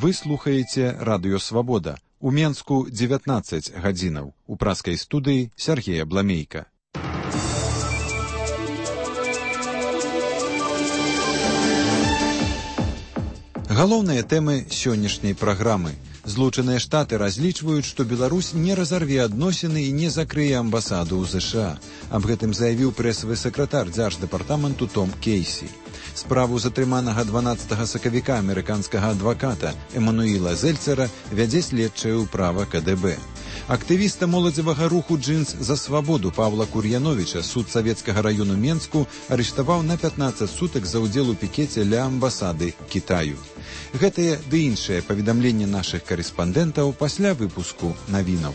Вы слухаеце Радыё Свабода. У Менску 19 гадзінаў. У праскай студыі Сергея Бламейка. Галоўныя тэмы сённяшняй праграмы. Злучаныя Штаты разлічваюць, што Беларусь не разарве адносіны і не закрые амбасаду ў ЗША. Аб гэтым заявіў прэсавы сакратар дзярждэпартаменту Том Кейсі. Справу затрыманага 12 сакавіка амерыканскага адваката Эммануіла Зельцера вядзе следчая ўправа КДБ. Актывіста моладзевага руху «Джинс за свабоду» Павла Кур'яновіча суд Савецкага району Менску арыштаваў на 15 сутак за ўдзел у пікеце ля амбасады Кітаю. Гэтыя ды іншыя паведамленні нашых карэспандэнтаў пасля выпуску навінаў.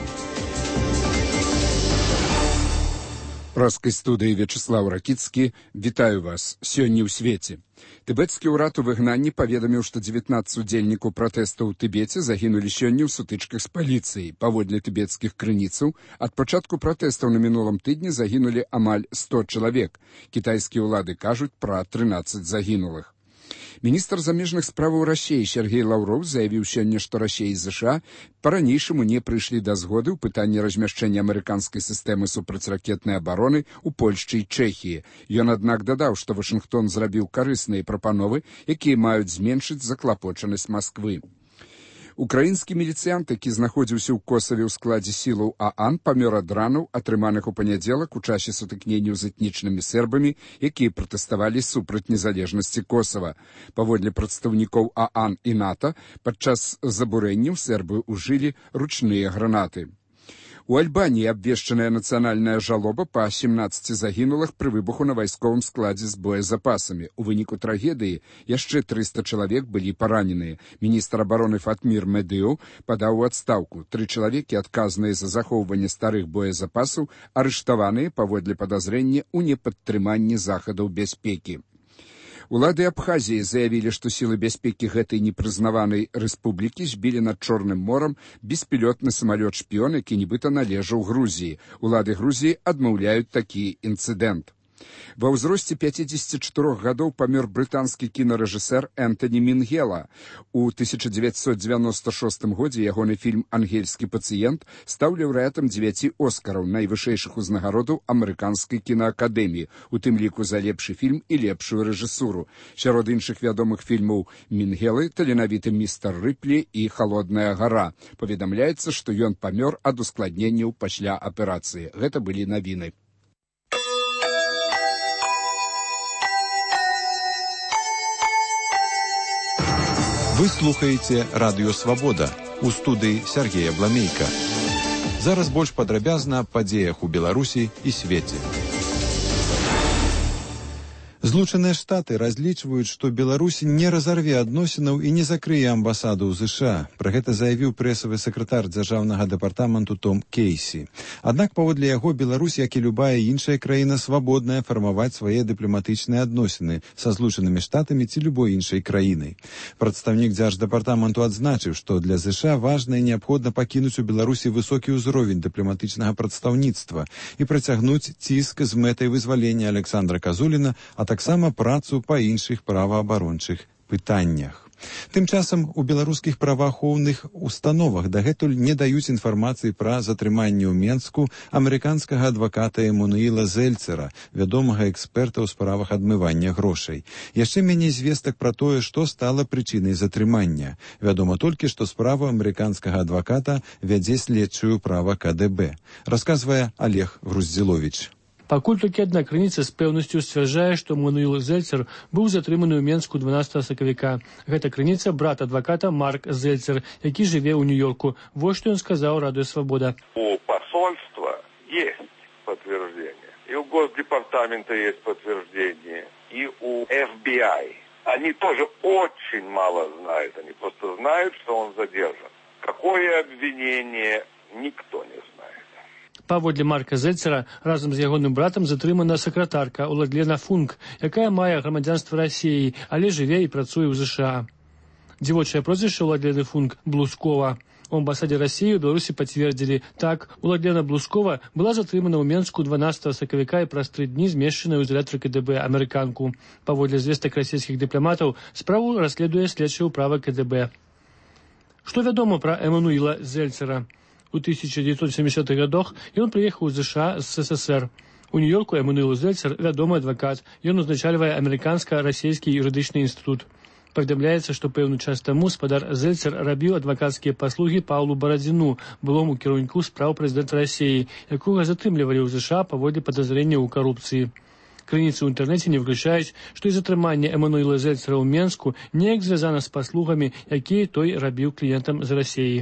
Праскай студыі Вячеслав Ракіцкі. Вітаю вас. Сёння ў свеце. Тыбецкі ўрад у выгнанні паведаміў, што 19 удзельнікаў пратэстаў у Тыбеце загінулі сёння ў сутычках з паліцыяй. Паводле тыбецкіх крыніцаў, ад пачатку пратэстаў на мінулым тыдні загінулі амаль 100 чалавек. Кітайскія ўлады кажуць пра 13 загінулых. Міністр замежных справаў Расіі Сергей Лаўров заявіў сёння, што Расія і ЗША па-ранейшаму не прыйшлі да згоды ў пытанні размяшчэння амерыканскай сістэмы супрацьракетнай абароны ў Польшчы і Чэхіі. Ён, аднак, дадаў, што Вашынгтон зрабіў карысныя прапановы, якія маюць зменшыць заклапочанасць Масквы. Украінскі міліцыянт, які знаходзіўся ў Косаве ў складзе сілаў ААН, памёр ад ранаў, атрыманых у панядзелак у часе сутыкненняў з этнічнымі сербамі, якія пратэставалі супраць незалежнасці Косава. Паводле прадстаўнікоў ААН і НАТО, падчас забурэнняў сербы ўжылі ручныя гранаты. У Альбаніі абвешчаная нацыянальная жалоба па 17 загінулых пры выбуху на вайсковым складзе з боезапасамі. У выніку трагедыі яшчэ 300 чалавек былі параненыя. Міністр абароны Фатмір Медыў падаў у адстаўку. 3 чалавекі, адказныя за захоўванне старых боезапасаў, арыштаваныя паводле падазрення ў непадтрыманні захадаў бяспекі. Улады Абхазіі заявілі, што сілы бяспекі гэтай непрызнаванай рэспублікі збілі над Чорным морам беспілётны самалёт-шпіён, які нібыта належаў Грузіі. Улады Грузіі адмаўляюць такі інцыдэнт. Ва ўзросце 54 гадоў памёр брытанскі кінарэжысэр Энтані Мінгела. У 1996 годзе ягоны фільм «Ангельскі пацыент» стаў лаўрэатам 9 Оскараў, найвышэйшых узнагародаў амерыканскай кінаакадэміі, у тым ліку за лепшы фільм і лепшую рэжысуру. Сярод іншых вядомых фільмаў Мінгелы таленавіты «Містер Рыплі» і «Халодная гара». Паведамляецца, што ён памёр ад ускладненняў пасля аперацыі. Гэта былі навіны. Вы слухаеце Радыё Свабода. У студыі Сергея Бламейка. Зараз больш падрабязна аб падзеях у Беларусі і свеце. Злучаныя Штаты разлічваюць, што Беларусь не разарве адносінаў і не закрые амбасаду ў ЗША. Пра гэта заявіў прэсавы сакратар дзяржаўнага дэпартаменту Том Кейсі. Аднак, паводле яго, Беларусь, як і любая іншая краіна, свабодная фармаваць свае дыпламатычныя адносіны са Злучанымі Штатамі ці любой іншай краінай. Прадстаўнік дзярждэпартаменту адзначыў, што для ЗША важна і неабходна пакінуць у Беларусі высокі ўзровень дыпламатычнага прадстаўніцтва і працягнуць ціск з мэтай вызвалення Александра Казуліна, а таксама працу па іншых праваабарончых пытаннях. Тым часам у беларускіх праваахоўных установах дагэтуль не даюць інфармацыі пра затрыманне ў Менску амерыканскага адваката Эммануіла Зельцера, вядомага эксперта ў справах адмывання грошай. Яшчэ меней звестак пра тое, што стала прычынай затрымання. Вядома толькі, што справу амерыканскага адваката вядзе следчую ўправа КДБ. Расказвае Олег Груздзіловіч. Пакуль толькі адна крыніца з пэўнасцю сцвярджае, што Эммануіл Зельцер быў затрыманы ў Менску 12 сакавіка. Гэта крыніца брат адваката Марк Зельцер, які жыве ў Нью-Йорку. Вось што ён сказаў Радыё Свобода. У посольства есть подтверждение, и у Госдепартамента есть подтверждение, и у FBI. Они тоже очень мало знают, они просто знают, что он задержан. Какое обвинение, никто не знает. Паводле Марка Зельцера разам з ягоным братам затрымана сакратарка Уладлена Функ, якая мае грамадзянства Расіі, але жыве і працуе ў ЗША. Дзівочае прозвішча Уладлены Функ – Блускова. У амбасаде России в Беларуси подтвердили. Так, Уладлена Блускова была затрымана ў Менску 12 сакавіка і праз 3 дні змешчаная ў изолятор КДБ амерыканку. Паводле звестак расійскіх дыпламатаў, справу расследуе следчая ўправа КДБ. Што вядома пра Эммануіла Зельцера? У 1970-х годах ён прыехаў з США з СССР. У Нью-Йорку Эммануіл Зельцер вядомы адвакат. Ён узначальвае амерыканска-расійскі юрыдычны інстытут. Паведамляецца, што пэўны час таму спадар Зельцер рабіў адвакацкія паслугі Паўлу Барадзіну, былому кіраўніку спраў прэзідэнта Расіі, якога затрымлівалі ў ЗША паводле падазрэнняў у карупцыі. Крыніцы ў інтэрнэце не выключаюць, што і затрыманне Эммануіла Зельцера ў Менску неяк звязана з паслугамі, якія той рабіў кліентам з Расіі.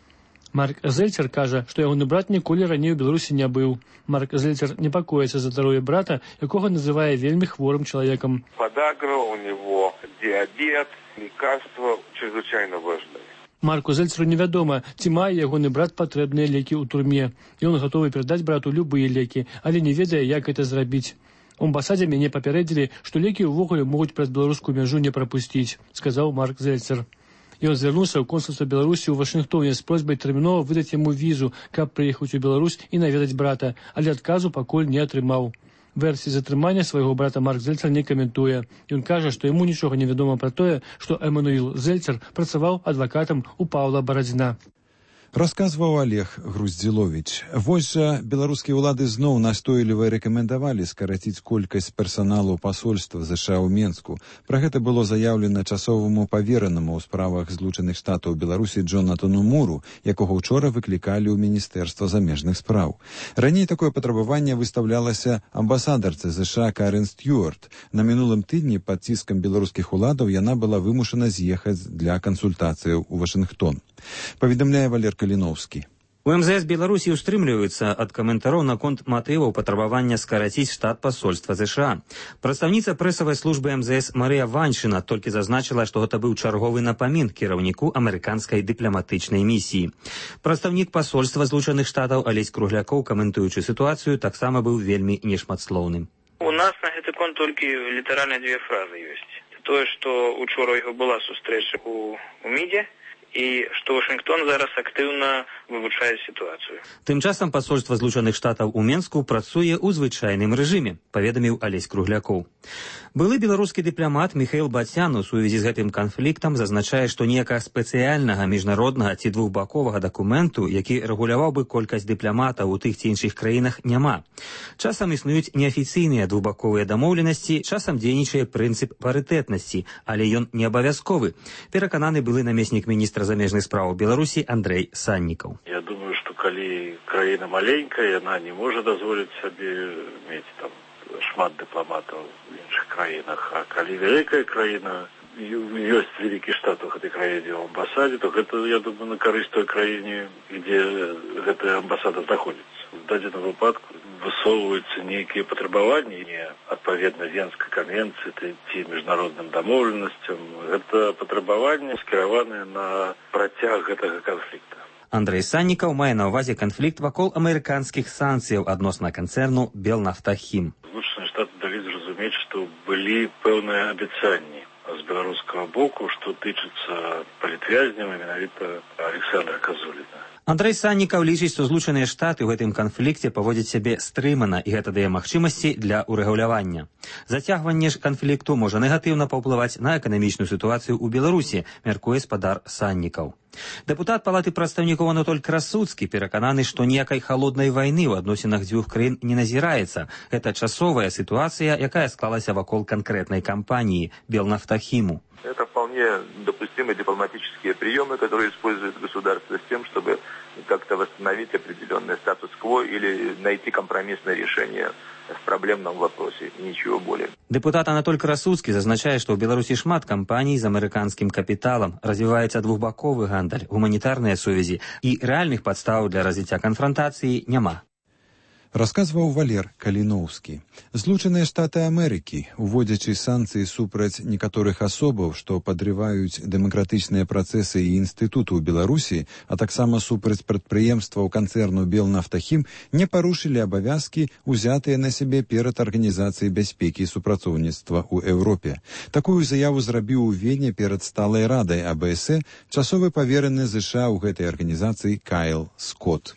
Марк Зельцер кажа, што ягоны брат ніколі раней у Беларусі не быў. Марк Зельцер непакоіцца за здароўе брата, якога называе вельмі хворым чалавекам. Подагра у него, диабет, лекарства чрезвычайно важные. Марку Зельцеру невядома, ці мае ягоны брат патрэбныя лекі ў турме. Ён гатовы перадаць брату любыя лекі, але не ведае, як гэта зрабіць. У амбасадзе мяне папярэдзілі, што лекі ўвогуле могуць праз беларускую мяжу не прапусціць, сказаў Марк Зельцер. Ён звярнуўся ў консульства Беларусі ў Вашынгтоне з просьбай тэрмінова выдаць яму візу, каб прыехаць у Беларусь і наведаць брата, але адказу пакуль не атрымаў. Версіі затрымання свайго брата Марк Зельцер не каментуе. Ён кажа, што яму нічога не вядома пра тое, што Эммануіл Зельцер працаваў адвакатам у Паўла Барадзіна. Расказваў Олег Груздзіловіч. Вось жа беларускія ўлады зноў настойліва рэкамендавалі скараціць колькасць персаналу пасольства ЗША ў Менску. Пра гэта было заяўлена часоваму паверанаму ў справах Злучаных Штатаў Беларусі Джонатану Муру, якога ўчора выклікалі ў Міністэрства замежных спраў. Раней такое патрабаванне выстаўлялася амбасадарцы ЗША Карен Стюарт. На мінулым тыдні пад ціскам беларускіх уладаў яна была вымушана з'ехаць для кансультацыяў у Вашынгтон. Паведамляе Валер Каліноўскі. У МЗС Беларусі ўстрымліваюцца ад каментараў наконт матываў патрабавання скараціць штат пасольства ЗША. Прадстаўніца прэсавай службы МЗС Марыя Ваншына толькі зазначыла, што гэта быў чарговы напамін кіраўніку амерыканскай дыпламатычнай місіі. Прадстаўнік пасольства Злучаных Штатаў Алесь Круглякоў, каментуючы сітуацыю, таксама быў вельмі нешматслоўным. У нас на гэты конт толькі літаральна дзве фразы ёсць. Тое, што учора ў яго была сустрэча у МІДзе, і што Вашынгтон зараз актыўна вывучае сітуацыю. Тым часам пасольства Злучаных Штатаў у Менску працуе ў звычайным рэжыме, паведаміў Алесь Круглякоў. Былы беларускі дыпламат Міхаіл Бацян у сувязі з гэтым канфліктам зазначае, што ніякага спецыяльнага міжнароднага ці двухбаковага дакументу, які рэгуляваў бы колькасць дыпламатаў у тых ці іншых краінах, няма. Часам існуюць неафіцыйныя двухбаковыя дамоўленасці, часам дзейнічае прынцып парытэтнасці, але ён не абавязковы, перакананы былы намеснік міністра замежных спраў Беларусі Андрэй Саннікаў. Я думаю, што калі краіна маленькая, яна не можа дазволіць сабе мець там шмат дыпламатаў в іншых краінах, а калі вялікая краіна, ёсць вялікі штат у гэтай краіне ў амбасадзе, то гэта, я думаю, на карысць той краіне, дзе гэтая амбасада знаходзіцца. В дадзеным выпадку высоўваюцца нейкія патрабаванні не адпаведна Венскай канвенцыі ці міжнародным дамоўленасцям. Гэта патрабаванні скіраваныя на працяг гэтага канфлікта. Андрэй Саннікаў мае на ўвазе канфлікт вакол амерыканскіх санкцыяў адносна канцэрну Белнафтахім. Злучаныя Штаты далі зразумець, што былі пэўныя абяцанні з беларускага боку, што тычыцца палітвязняў, менавіта Александра Казуліна. Андрэй Саннікаў лічыць, што Злучаныя Штаты ў гэтым канфлікце паводзяць сябе стрымана, і гэта дае магчымасці для урэгулявання. Зацягванне ж канфлікту можа негатыўна паўплываць на эканамічную сітуацыю ў Беларусі, мяркуе спадар Саннікаў. Дэпутат Палаты прадстаўнікоў Анатоль Красуцкі перакананы, што ніякай халоднай вайны ў адносінах дзвюх краін не назіраецца. Гэта часовая сітуацыя, якая склалася вакол канкрэтнай кампаніі Белнафтахіму. Это вполне допустимые дипломатические приемы, которые использует государство с тем, чтобы как-то восстановить определенный статус-кво или найти компромиссное решение в проблемном вопросе, и ничего более. Дэпутат Анатоль Красуцкі зазначае, што ў Беларусі шмат кампаній з амерыканскім капіталам, развіваецца двухбаковы гандаль, гуманітарныя сувязі, і рэальных падстаў для развіцця канфрантацыі няма. Расказваў Валер Каліноўскі. Злучаныя Штаты Амерыкі, уводзячы санкцыі супраць некаторых асобаў, што падрываюць дэмакратычныя працэсы і інстытуты ў Беларусі, а таксама супраць прадпрыемстваў канцэрну Белнафтахім, не парушылі абавязкі, узятыя на сябе перад Арганізацыяй бяспекі і супрацоўніцтва ў Еўропе. Такую заяву зрабіў у Вене перад сталай радай АБС часовы павераны ЗША ў гэтай арганізацыі Кайл Скотт.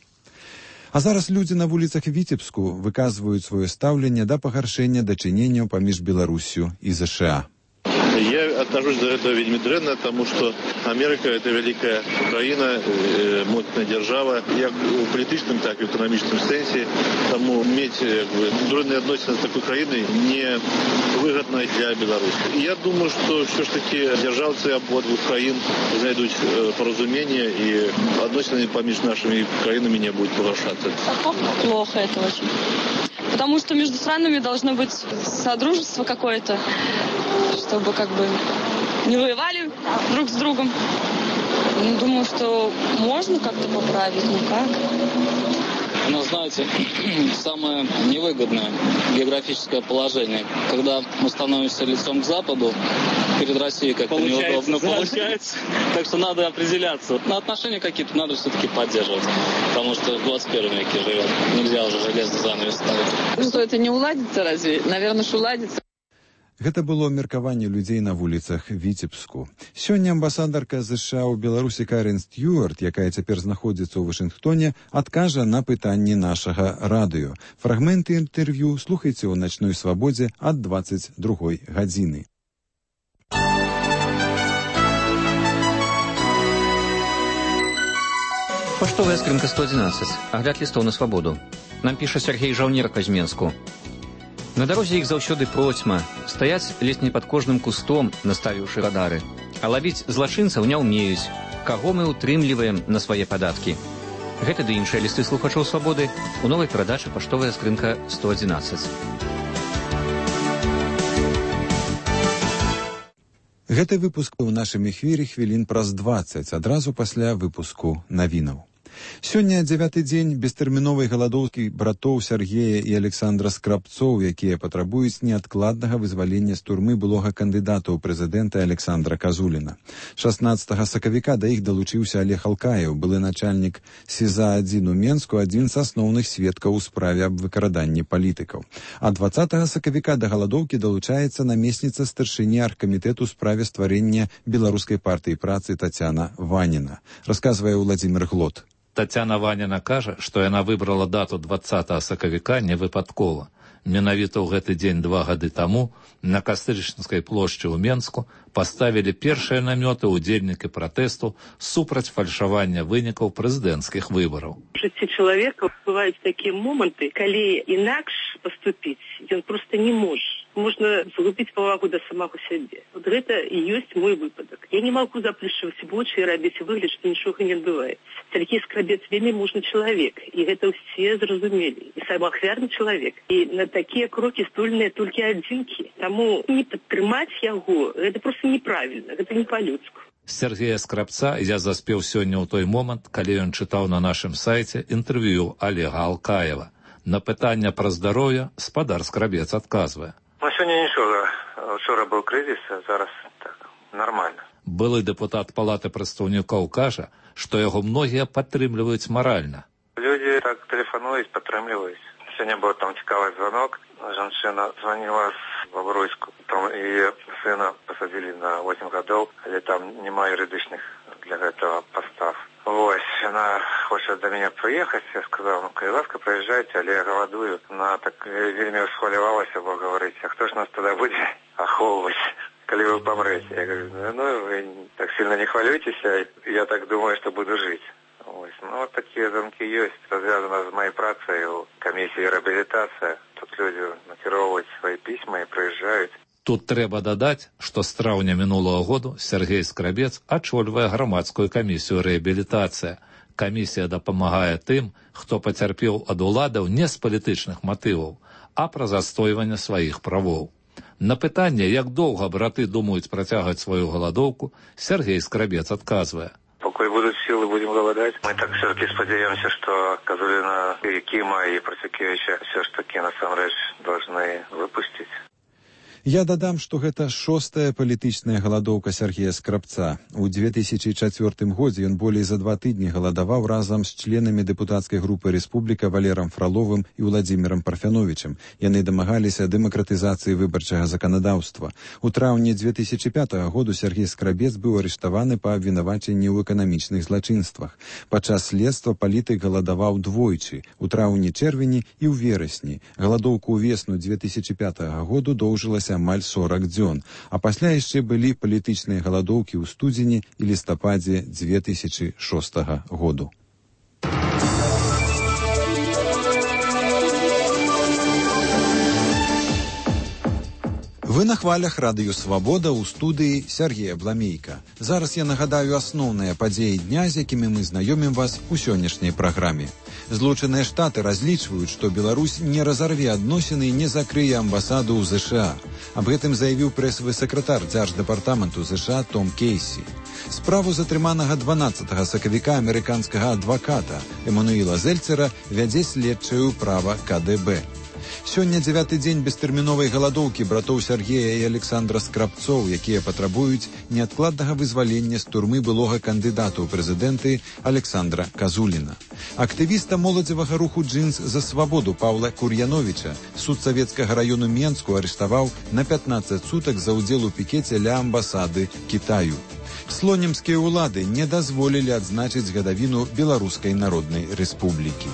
А зараз людзі на вуліцах Віцебску выказваюць сваё стаўленне да пагаршэння дачыненняў паміж Беларусю і ЗША. Я отношусь до этого вельми дрэнна, потому что Америка – это великая країна, моцная держава, як у політичному, так і в економічному сенсі. Тому мати дрэнные отношения з такою країною не вигідно для Білорусі. І я думаю, що все ж таки державці обох країн знайдуть порозуміння і отношения поміж нашими країнами не будуть погашаться. Плохо это очень. Потому что между странами должно быть содружество какое-то, чтобы как бы не воевали друг с другом. Думаю, что можно как-то поправить, но как? Но, знаете, самое невыгодное географическое положение, когда мы становимся лицом к Западу, перед Россией как-то неудобно получается. Так что надо определяться. Но отношения какие-то надо все-таки поддерживать, потому что в 21 веке живем. Нельзя уже железный занавес ставить. Что, это не уладится разве? Наверное, что уладится. Гэта было меркаванне людзей на вуліцах Віцебску. Сёння амбасадарка ЗША ў Беларусі Карен Стюарт, якая цяпер знаходзіцца ў Вашынгтоне, адкажа на пытанні нашага радыё. Фрагменты інтэрв'ю слухайце ў начной свабодзе ад 22 гадзіны. Паштовая скрынка 111. Агляд лістоў на свабоду. Нам піша Сергей Жаўнерка з Менску. На дарозе іх заўсёды процьма, стаяць ледзь не пад кожным кустом, наставіўшы радары. А лавіць злачынцаў не ўмеюць. Каго мы ўтрымліваем на свае падаткі? Гэта ды іншыя лісты слухачоў свабоды у новай перадачы «Паштовая скрынка 111». Гэты выпуск у нашым эфіры хвілін праз 20, адразу пасля выпуску навінаў. Сёння 9-й дзень бестэрміновай галадоўкі братоў Сергея і Александра Скрабцоў, якія патрабуюць неадкладнага вызвалення з турмы былога кандыдата ў прэзідэнта Александра Казуліна. 16 сакавіка да іх далучыўся Олег Алкаев, былы начальнік СІЗА-1 у Менску, адзін з асноўных сведкаў у справе аб выкраданні палітыкаў. А 20 сакавіка да галадоўкі далучаецца намесніца старшыні аргкамітэту ў справе стварэння беларускай партыі працы Тацяна Ваніна. Расказвае Владзімир Глот. Тацяна Ваніна кажа, што яна выбрала дату 20 сакавіка не выпадкова. Менавіта ў гэты дзень 2 гады таму на Кастрычніцкай плошчы ў Менску паставілі першыя намёты ўдзельнікі пратэсту супраць фальшавання вынікаў прэзідэнцкіх выбараў. У жыцці чалавека бываюць такія моманты, калі інакш паступіць ён проста не можа. Можна згубіць павагу да самого сябе. Вот гэта і ёсць мой выпадак. Я не магу заплюшчваць вочы і рабіць выгляд, што нічога не адбываецца. Сергей Скрабец вельмі мужны чалавек, і гэта ўсе зразумелі. І самаахвярны чалавек. І на такія крокі здольныя толькі адзінкі. Таму не падтрымаць яго, гэта проста неправільна, гэта не па-людску. Сергея Скрабца я заспеў сёння ў той момант, калі ён чытаў на нашым сайце інтэрв'ю Олега Алкаева. На пытанне пра здароўе спадар Скрабец адказвае. Ну, сёння нічога. Учора быў крызіс, а зараз так, нармальна. Былы дэпутат палаты прадстаўнікоў кажа, што яго многія падтрымліваюць маральна. Людзі так тэлефануюць, падтрымліваюць. Сёння быў там цікавы званок. Жанчына званіла з Бабруйску. Там яе сына пасадзілі на 8 гадоў, але там няма юрыдычных для гэтага пастав. Вось, яна хоча да мяне прыехаць, я сказаў, ну, калі ласка, прыязджайце, але я галадую. Она так вельмі расхвалявалася, бо говорыць, а хто ж нас тады будзе ахоўваць, калі вы памрэце? Я говорю, ну, вы так сильно не хвалюйцеся, я так думаю, што буду жыць. Ось, ну, вот такие звонки есть. Это связано с моей працей у комиссии реабилитации. Тут люди накіроўваюць свои письма и приезжают. Тут трэба дадаць, што з траўня мінулага году Сергей Скрабец ачольвае грамадскую камісію рэабілітацыя. Камісія дапамагае тым, хто пацярпеў ад уладаў не з палітычных матываў, а пра застойванне сваіх правоў. На пытанне, як доўга браты думаюць працягваць сваю галадоўку, Сергей Скрабец адказвае. Покуль будут силы, будем голодать. Мы так все-таки сподеемся, что Казулина и Кима и Процюкевича все-таки насамрэч должны выпустить. Я дадам, што гэта 6-я палітычная галадоўка Сергея Скрабца. У 2004 годзе ён болей за 2 тыдні галадаваў разам з членамі дэпутацкай групы «Рэспубліка» Валерам Фроловым і Владзімірам Парфяновічам. Яны дамагаліся дэмакратызацыі выбарчага заканадаўства. У траўні 2005 году Сергей Скрабец быў арыштаваны па абвінавачанні ў эканамічных злачынствах. Падчас следства палітык галадаваў двойчы – у траўні-чэрвені і ў верасні. Галадоўка ўвесну 2005 году доўжылася цягнулася амаль 40 дзён, а пасля яшчэ былі палітычныя галадоўкі ў студзені і лістападзе 2006 году. Вы на хвалях радыё «Свабода» ў студыі Сергея Бламейка. Зараз я нагадаю асноўныя падзеі дня, з якімі мы знаёмім вас у сённяшняй праграме. Злучаныя Штаты разлічваюць, што Беларусь не разарве адносіны і не закрые амбасаду ў ЗША. Аб гэтым заявіў прэсавы сакратар дзярждэпартаменту ЗША Том Кейсі. Справу затрыманага 12 сакавіка амерыканскага адваката Эмануіла Зельцера вядзе следчае ўправа КДБ. Сёння 9-й дзень бестэрміновай галадоўкі братоў Сергея і Александра Скрабцоў, якія патрабуюць неадкладнага вызвалення з турмы былога кандыдата ў прэзідэнты Александра Казуліна. Актывіста моладзевага руху «Джинс за свабоду» Паўла Кур'яновіча суд савецкага раёну Менску арыштаваў на 15 сутак за ўдзел у пікеце ля амбасады Кітаю. Слонімскія ўлады не дазволілі адзначыць гадавіну Беларускай Народнай Рэспублікі.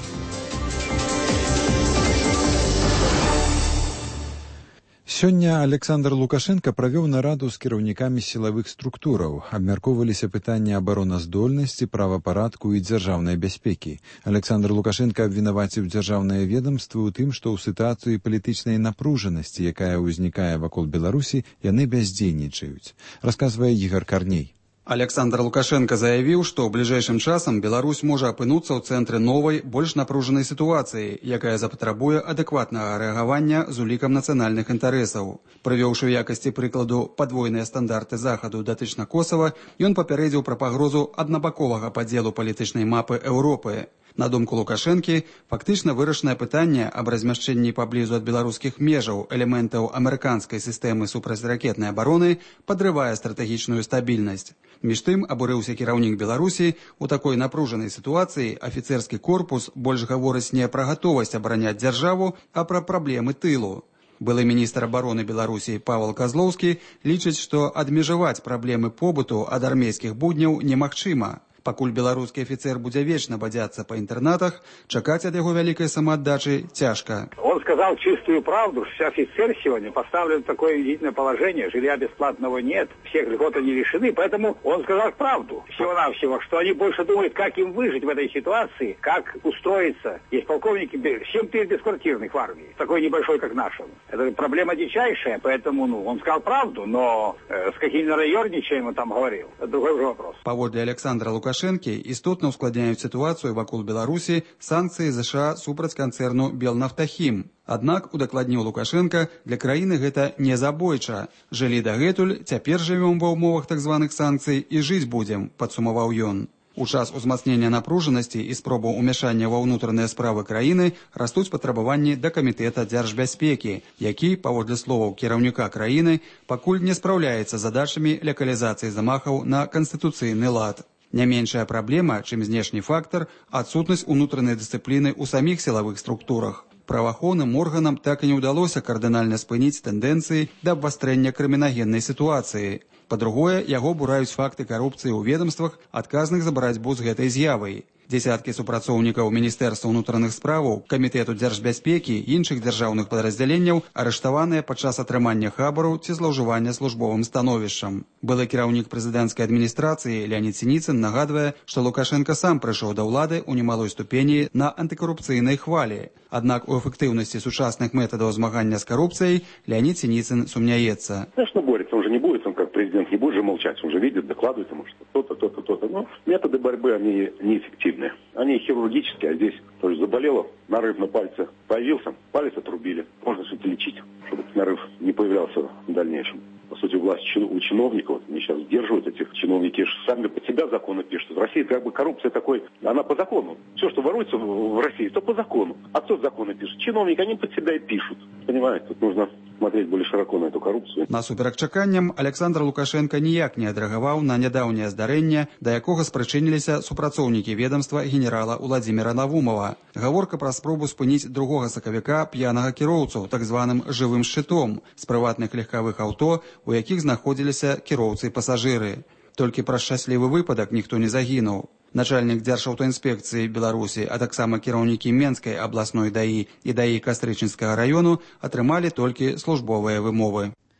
Сёння Александр Лукашенко правёў нараду з кіраўнікамі сілавых структураў. Абмяркоўваліся пытанні абароназдольнасці, правапарадку і дзяржаўнай бяспекі. Александр Лукашенко абвінаваціў дзяржаўнае ведамства ў тым, што ў сітуацыі палітычнай напружанасці, якая ўзнікае вакол Беларусі, яны бяздзейнічаюць. Расказвае Ігор Карней. Александр Лукашенко заявіў, што ў бліжэйшым часам Беларусь можа апынуцца ў цэнтры новай, больш напружанай сітуацыі, якая запатрабуе адэкватнага рэагавання з улікам нацыянальных інтарэсаў. Прывёўшы ў якасці прыкладу падвойныя стандарты захаду датычна Косава, ён папярэдзіў пра пагрозу аднабаковага падзелу палітычнай мапы Еўропы. На думку Лукашэнкі, фактычна вырашанае пытанне аб размяшчэнні паблізу ад беларускіх межаў элементаў амерыканскай сістэмы супрацьракетнай абароны падрывае стратэгічную стабільнасць. Між тым, абурыўся кіраўнік Беларусі, у такой напружанай сітуацыі афіцэрскі корпус больш гаворыць не пра гатовасць абараняць дзяржаву, а пра праблемы тылу. Былы міністр абароны Беларусі Павел Казлоўскі лічыць, што адмежаваць праблемы побыту ад армейскіх будняў немагчыма. Пакуль беларускі афіцер будзе вечна бадзяцца па інтэрнатах, чакаць ад яго вялікай самааддачы цяжка. Он сказал чистую правду, что офицер сегодня поставлен в такое унизительное положение, жилья бесплатного нет, всех льгот они лишены, поэтому он сказал правду всего-навсего, что они больше думают, как им выжить в этой ситуации, как устроиться. Есть полковники 7 тысяч бесквартирных в армии, такой небольшой, как наша. Это проблема дичайшая, поэтому он сказал правду, но с каким нараёрничаем он там говорил, это другой уже вопрос. Паводле Александра Лукашэнкі істотна ускладняюць сітуацыю вакол Беларусі санкцыі ЗША супраць канцэрну «Белнафтахім». Аднак, удакладніў Лукашенко, для краіны гэта не забойча. Жылі дагэтуль, цяпер жывём ва ўмовах так званых санкцый і жыць будзем, падсумаваў ён. У час узмацнення напружанасці і спробаў умяшання ва ўнутраныя справы краіны растуць патрабаванні да камітэта дзяржбяспекі, які, паводле словаў кіраўніка краіны, пакуль не спраўляецца задачамі лакалізацыі замахаў на канстытуцыйны лад. Не меншая праблема, чым знешні фактар, адсутнасць унутранай дысцыпліны ў саміх сілавых структурах. Праваахоўным органам так і не ўдалося кардынальна спыніць тэндэнцыі да абвастрэння крымінагеннай сітуацыі. Па-другое, яго бураюць факты карупцыі ў ведамствах, адказных за барацьбу з гэтай з'явай. Дзесяткі супрацоўнікаў Міністэрства ўнутраных справаў, Камітэту дзяржбяспекі і іншых дзяржаўных падраздзяленняў арыштаваныя падчас атрымання хабару ці злоўжывання службовым становішчам. Былы кіраўнік прэзідэнцкай адміністрацыі Леонід Сініцын нагадвае, што Лукашенко сам прыйшоў да ўлады ў немалой ступені на антыкарупцыйнай хвалі. Аднак у эфектыўнасці сучасных метадаў змагання з карупцыяй Леонид Синицын сумняется. Конечно, борется. Он же не будет, он как президент не будет же молчать. Он же видит, докладывает ему, что то-то, то-то, то-то. Но методы борьбы, они неэффективны. Они хирургические, а здесь то есть заболело, нарыв на пальце появился, палец отрубили. Можно что-то лечить, чтобы нарыв не появлялся в дальнейшем. По сути, власть у чиновников, они сейчас сдерживают этих чиновники, сами под себя законы пишут. В России как бы коррупция такой, она по закону. Все, что воруется в России, то по закону. А кто законы пишет? Чиновники, они под себя и пишут. Понимаете, тут нужно смотреть более широко на эту коррупцию. Насуперак чаканням, Александр Лукашенко ніяк не адрэагаваў на нядаўняе здарэнне, да якога спрычыніліся супрацоўнікі ведомства генерала Владимира Навумова. Гаворка пра спробу спыніць 2 сакавіка п'янага кіроўцу, так званым жывым шчытом, з прыватных легкавых аўто, у якіх знаходзіліся кіроўцы і пасажыры. Толькі пра шчаслівы выпадак ніхто не загінуў. Начальнік Дзяржаўтаінспекцыі Беларусі, а таксама кіраўнікі Менскай абласной ДАІ і ДАІ Кастрычынскага раёну атрымалі толькі службовыя вымовы.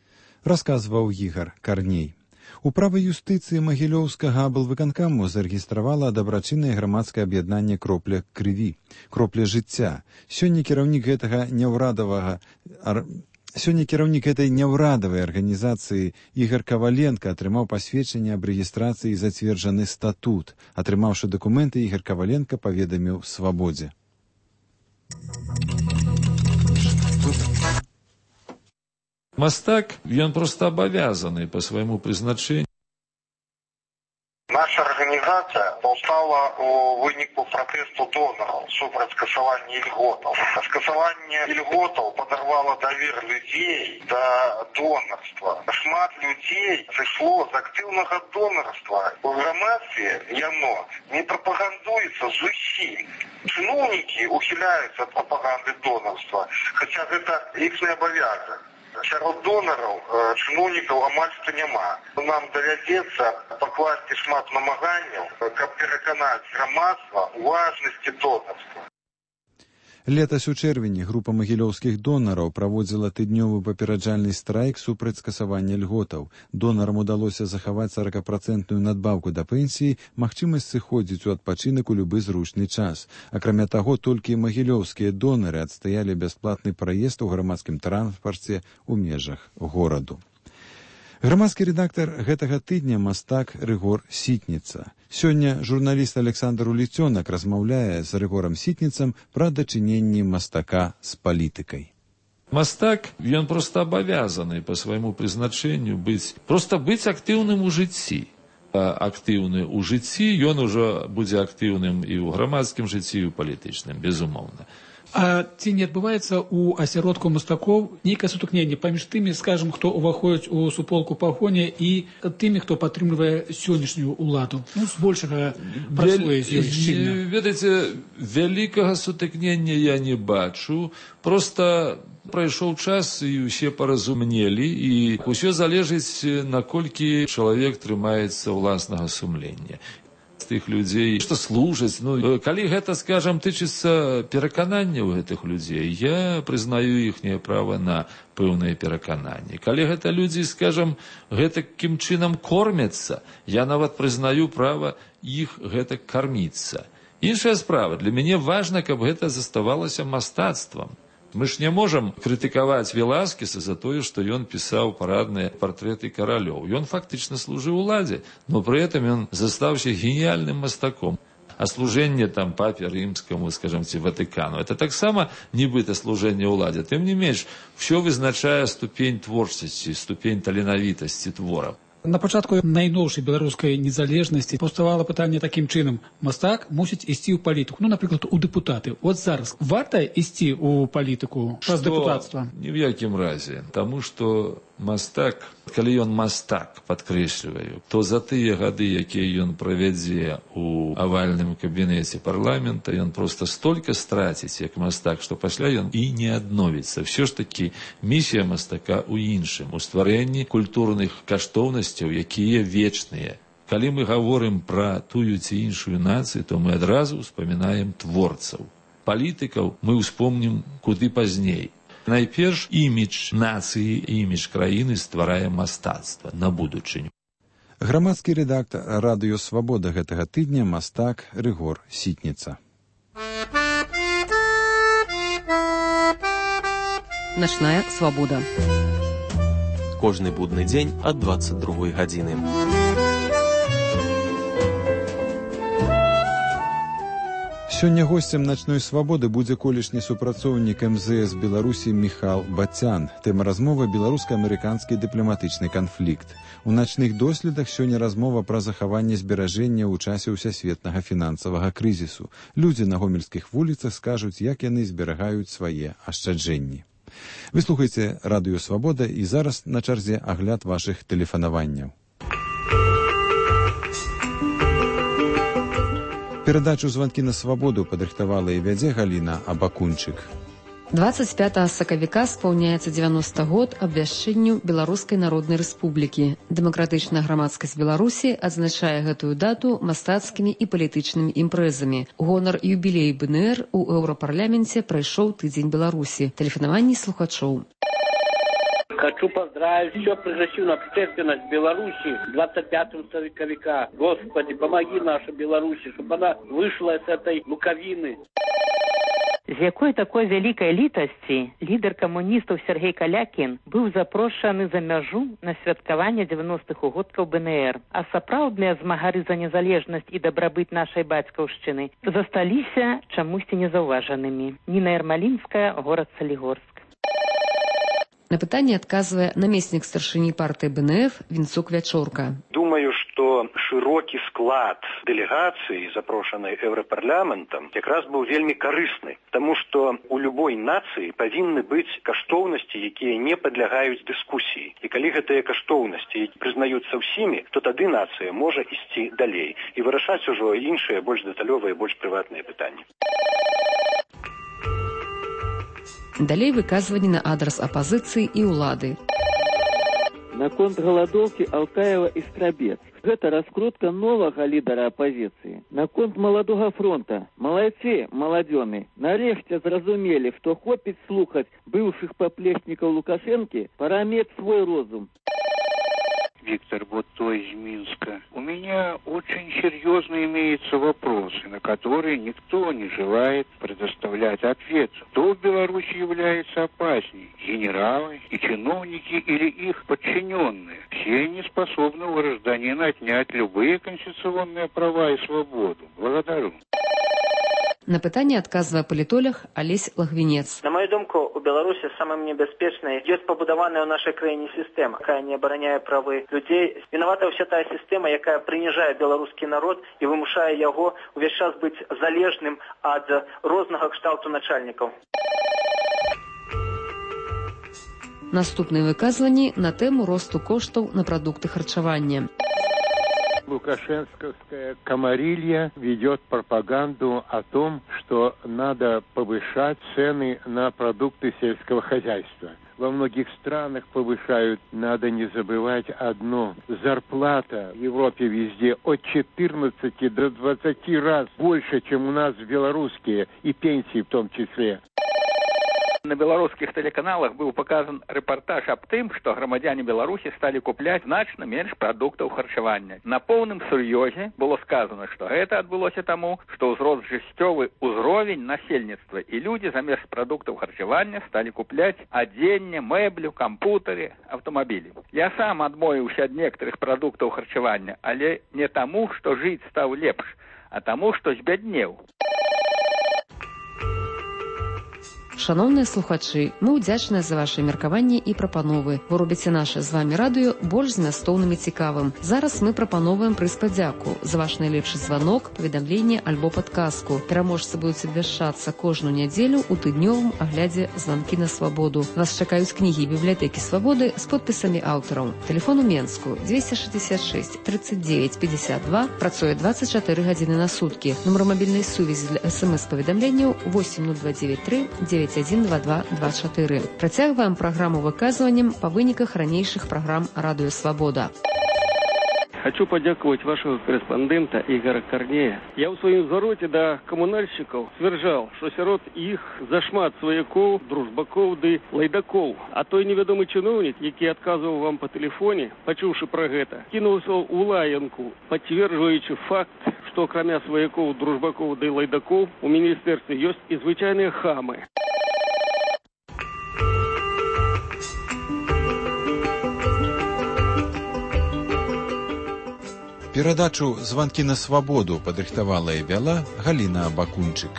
расказваў Ігар Карней. Управа юстыцыі Магілёўскага аблвыканкаму зарэгістравала дабрачыннае грамадскае аб'яднанне «Кропля крыві», «Кропля жыцця». Сёння кіраўнік гэтай няўрадавай арганізацыі Ігар Каваленка атрымаў пасведчанне аб рэгістрацыі і зацверджаны статут. Атрымаўшы дакументы, Ігар Каваленка паведаміў «Свабодзе». Мастак, ён просто абавязаны по своему призначению. Наша организация повстала у выніку протесту доноров супраць скасавання льготаў. Скасаванне льготаў падарвала давер людей до донорства. Шмат людей зайшло з актыўнага донорства. У грамадстве яно не прапагандуецца зусім. Чыноўнікі ухіляюцца ад прапаганды донорства, хаця гэта іхні абавязак. Сярод донараў чыноўнікаў амаль што няма. Нам давядзецца пакласці шмат намаганняў, каб пераканаць грамадства ў важнасці донарства. Летась у чэрвені група магілёўскіх донараў праводзіла тыднёвы папераджальны страйк супраць скасавання льготаў. Донарам удалося захаваць 40% надбаўку да пенсіі, магчымасць сыходзіць у адпачынак у любы зручны час. Акрамя таго, толькі магілёўскія донары адстаялі бясплатны праезд у грамадскім транспарце ў межах гораду. Грамадскі рэдактар гэтага тыдня мастак Рыгор Сітніца. Сёння журналіст Александр Уліцёнак размаўляе з Рыгорам Сітніцам пра дачыненні мастака з палітыкай. Мастак, ён просто абавязаны по свайму прызначэнню быць актыўным у жыцці. Актыўны ў жыцці, ён ужо будзе актыўным і ў грамадскім жыцці, і ў палітычным, безумоўна. А ці не адбываецца ў асяродку мастакоў нейкае сутыкненне паміж тымі, скажам, хто ўваходзіць у суполку пагоня і тымі, хто падтрымлівае сённяшнюю ўладу? Збольшага працуе з ёй шчыльна. Ведаеце, вялікага сутыкнення я не бачу. Просто прайшоў час і ўсе паразумнелі, і ўсё залежыць, наколькі чалавек трымаецца ўласнага сумлення. Тых людзей, што служаць. Калі гэта, скажам, тычыцца перакананняў гэтых людзей, я прызнаю іхняе права на пэўнае перакананне. Калі гэта людзі, скажам, гэтакім чынам кормяцца, я нават прызнаю права іх гэтак карміцца. Іншая справа, для мяне важна, каб гэта заставалася мастацтвам. Мы ж не можам крытыкаваць Веласкеса за тое, што ён пісаў парадныя партрэты каралёў. Ён фактычна служыў уладзе, но пры этом ён застаўся геніяльным мастаком. А служэнне там папе рымскаму, скажам, ці Ватыкану, это таксама нібыта служэнне ўладзе. Тым не менш, усё вызначае ступень творчасці, ступень таленавітасці твораў. На пачатку найноўшай беларускай незалежнасці паўставала пытанне такім чынам. Мастак мусіць ісці ў палітыку. Напрыклад, у дэпутаты. От зараз варта ісці ў палітыку праз дэпутацтва? Ні в якім разе. Таму што мастак, калі ён мастак, падкрэсліваю, то за тыя гады, якія ён правядзе ў авальным кабінеце парламента, ён проста столькі страціць, як мастак, што пасля ён і не адновіцца. Всё ж такі місія мастака ў іншым, у стварэнні культурных каштоўнасцяў, якія вечныя. Калі мы гаворым пра тую ці іншую нацыю, то мы адразу ўспамінаем творцаў. Палітыкаў мы ўспомнім куды пазней. Найперш імідж нацыі, імідж краіны стварае мастацтва на будучыню. Грамадскі рэдактар радыё «Свабода» гэтага тыдня мастак Рыгор Сітніца. Начная свабода. Кожны будны дзень ад 22 гадзіны. Сёння госцем начной свабоды будзе колішні супрацоўнік МЗС Беларусі Міхал Бацян. Тэма размовы беларуска-амерыканскі дыпламатычны канфлікт. У начных доследах сёння размова пра захаванне зберажэння ў часе ўсясветнага фінансавага крызісу. Людзі на гомельскіх вуліцах скажуць, як яны зберагаюць свае ашчаджэнні. Вы слухаеце радыё «Свабода» і зараз на чарзе агляд вашых тэлефанаванняў. Перадачу «Званкі на свабоду» падрыхтавала і вядзе Галіна Абакунчык. 25 сакавіка спаўняецца 90 год абвяшчэнню Беларускай Народнай Рэспублікі. Дэмакратычная грамадскасць Беларусі адзначае гэтую дату мастацкімі і палітычнымі імпрэзамі. Гонар юбілей БНР у Еўрапарламенце прайшоў тыдзень Беларусі. Тэлефанаванні слухачоў. Хочу поздравить всю прогрессивную общественность Беларуси 25-м соковика. Господи, помоги нашей Беларуси, чтобы она вышла с этой луковины. З якой такой вялікай літасці лідар камуністаў Сергей Калякін быў запрошаны за мяжу на святкаванне 90-х угодкаў БНР, а сапраўдныя змагары за незалежнасць і дабрабыт нашай бацькаўшчыны засталіся чамусьці незаўважанымі. Ніна Ярмалінская, горад Салігорск. На пытанне адказвае намеснік старшыні партыі БНФ Вінцук Вячорка. Думаю, что широкі склад дэлегацыі, запрошанай Еўрапарламентам, якраз быў вельмі карысны, таму што у любой нацыі павінны быць каштоўнасці, якія не падлягаюць дыскусіі. І калі гэтыя каштоўнасці прызнаюцца ўсімі, то тады нацыя можа ісці далей і вырашаць ужо іншыя, больш дэталёвыя, больш прыватныя пытанні. Далей выказванні на адрас апазіцыі і ўлады. Наконт галадоўкі Алтаева і Скрабец. Гэта раскрутка новага лідара апазіцыі. Наконт маладога фронта. Малайцы, маладзёны, нарэшце зразумелі, што хопіць слухаць быўшых паплечнікаў Лукашэнкі, пора мець свой розум. Виктор Буттой из Минска. У меня очень серьезно имеются вопросы, на которые никто не желает предоставлять ответ. Кто в Беларуси является опасней? Генералы и чиновники или их подчиненные? Все они способны у гражданина отнять любые конституционные права и свободу. Благодарю. На пытанне адказвае палітолог Алесь Лагвінец. На мою думку, у Беларусі самым небяспечнай ёсць пабудаваная ў нашай краіне сістэма, якая не абараняе правы людзей. Вінавата ўся тая сістэма, якая прыніжае беларускі народ і вымушае яго увесь час быць залежным ад рознага кшталту начальнікаў. Наступныя выказванні на тэму росту коштаў на прадукты харчавання. Лукашенковская комарилья ведет пропаганду о том, что надо повышать цены на продукты сельского хозяйства. Во многих странах повышают, надо не забывать одно. Зарплата в Европе везде от 14 до 20 раз больше, чем у нас в белорусские, и пенсии в том числе. На беларускіх тэлеканалах быў паказан рэпартаж аб тым, што грамадзяне Беларусі сталі купляць значна менш прадуктаў харчавання. На поўным сур'ёзе было сказана, што гэта адбылося таму, што ўзрост жыццёвы ўзровень насельніцтва і людзі замест прадуктаў харчавання сталі купляць адзенне, мэблю, кампутары, аўтамабілі. Я сам адмовіўся ад некаторых прадуктаў харчавання, але не таму, што жыць стаў лепш, а таму, што збяднеў. Шановныя слухачы, мы ўдзячныя за ваши меркаванні і прапановы. Вы робіце наше з вами радыё больш змястоўным і цікавым. Зараз мы прапановваем прыз падзяку за ваш найлепшы званок, паведамленне альбо падказку. Пераможцы будуць абвяшчацца кожную нядзелю ў тыднёвым аглядзе «Званкі на свабоду». Вас чакаюць кнігі бібліятэкі свабоды з подпісамі аўтараў. Тэлефон у Менску 266 39 52, працуе 24 гадзіны на суткі. Нумар мабільнай сувязі для СМС-паведамленняў 80293 912224. Працягваем праграму выказваннем па выніках ранейшых праграм «Радыё Свабода». Хочу подякувати вашего корреспондента Игоря Корнея. Я у своем звороте до коммунальщиков стверджал, что сирот их зашмат свояков, дружбаков ды лайдаков. А той неведомый чиновник, який отказывал вам по телефоне, почувши про это, кинулся у лаянку, подтверждаючи факт, что кроме свояков, дружбаков ды лайдаков у министерстве есть и звычайные хамы. Перадачу «Званкі на свабоду» падрыхтавала і вяла Галіна Бакунчык.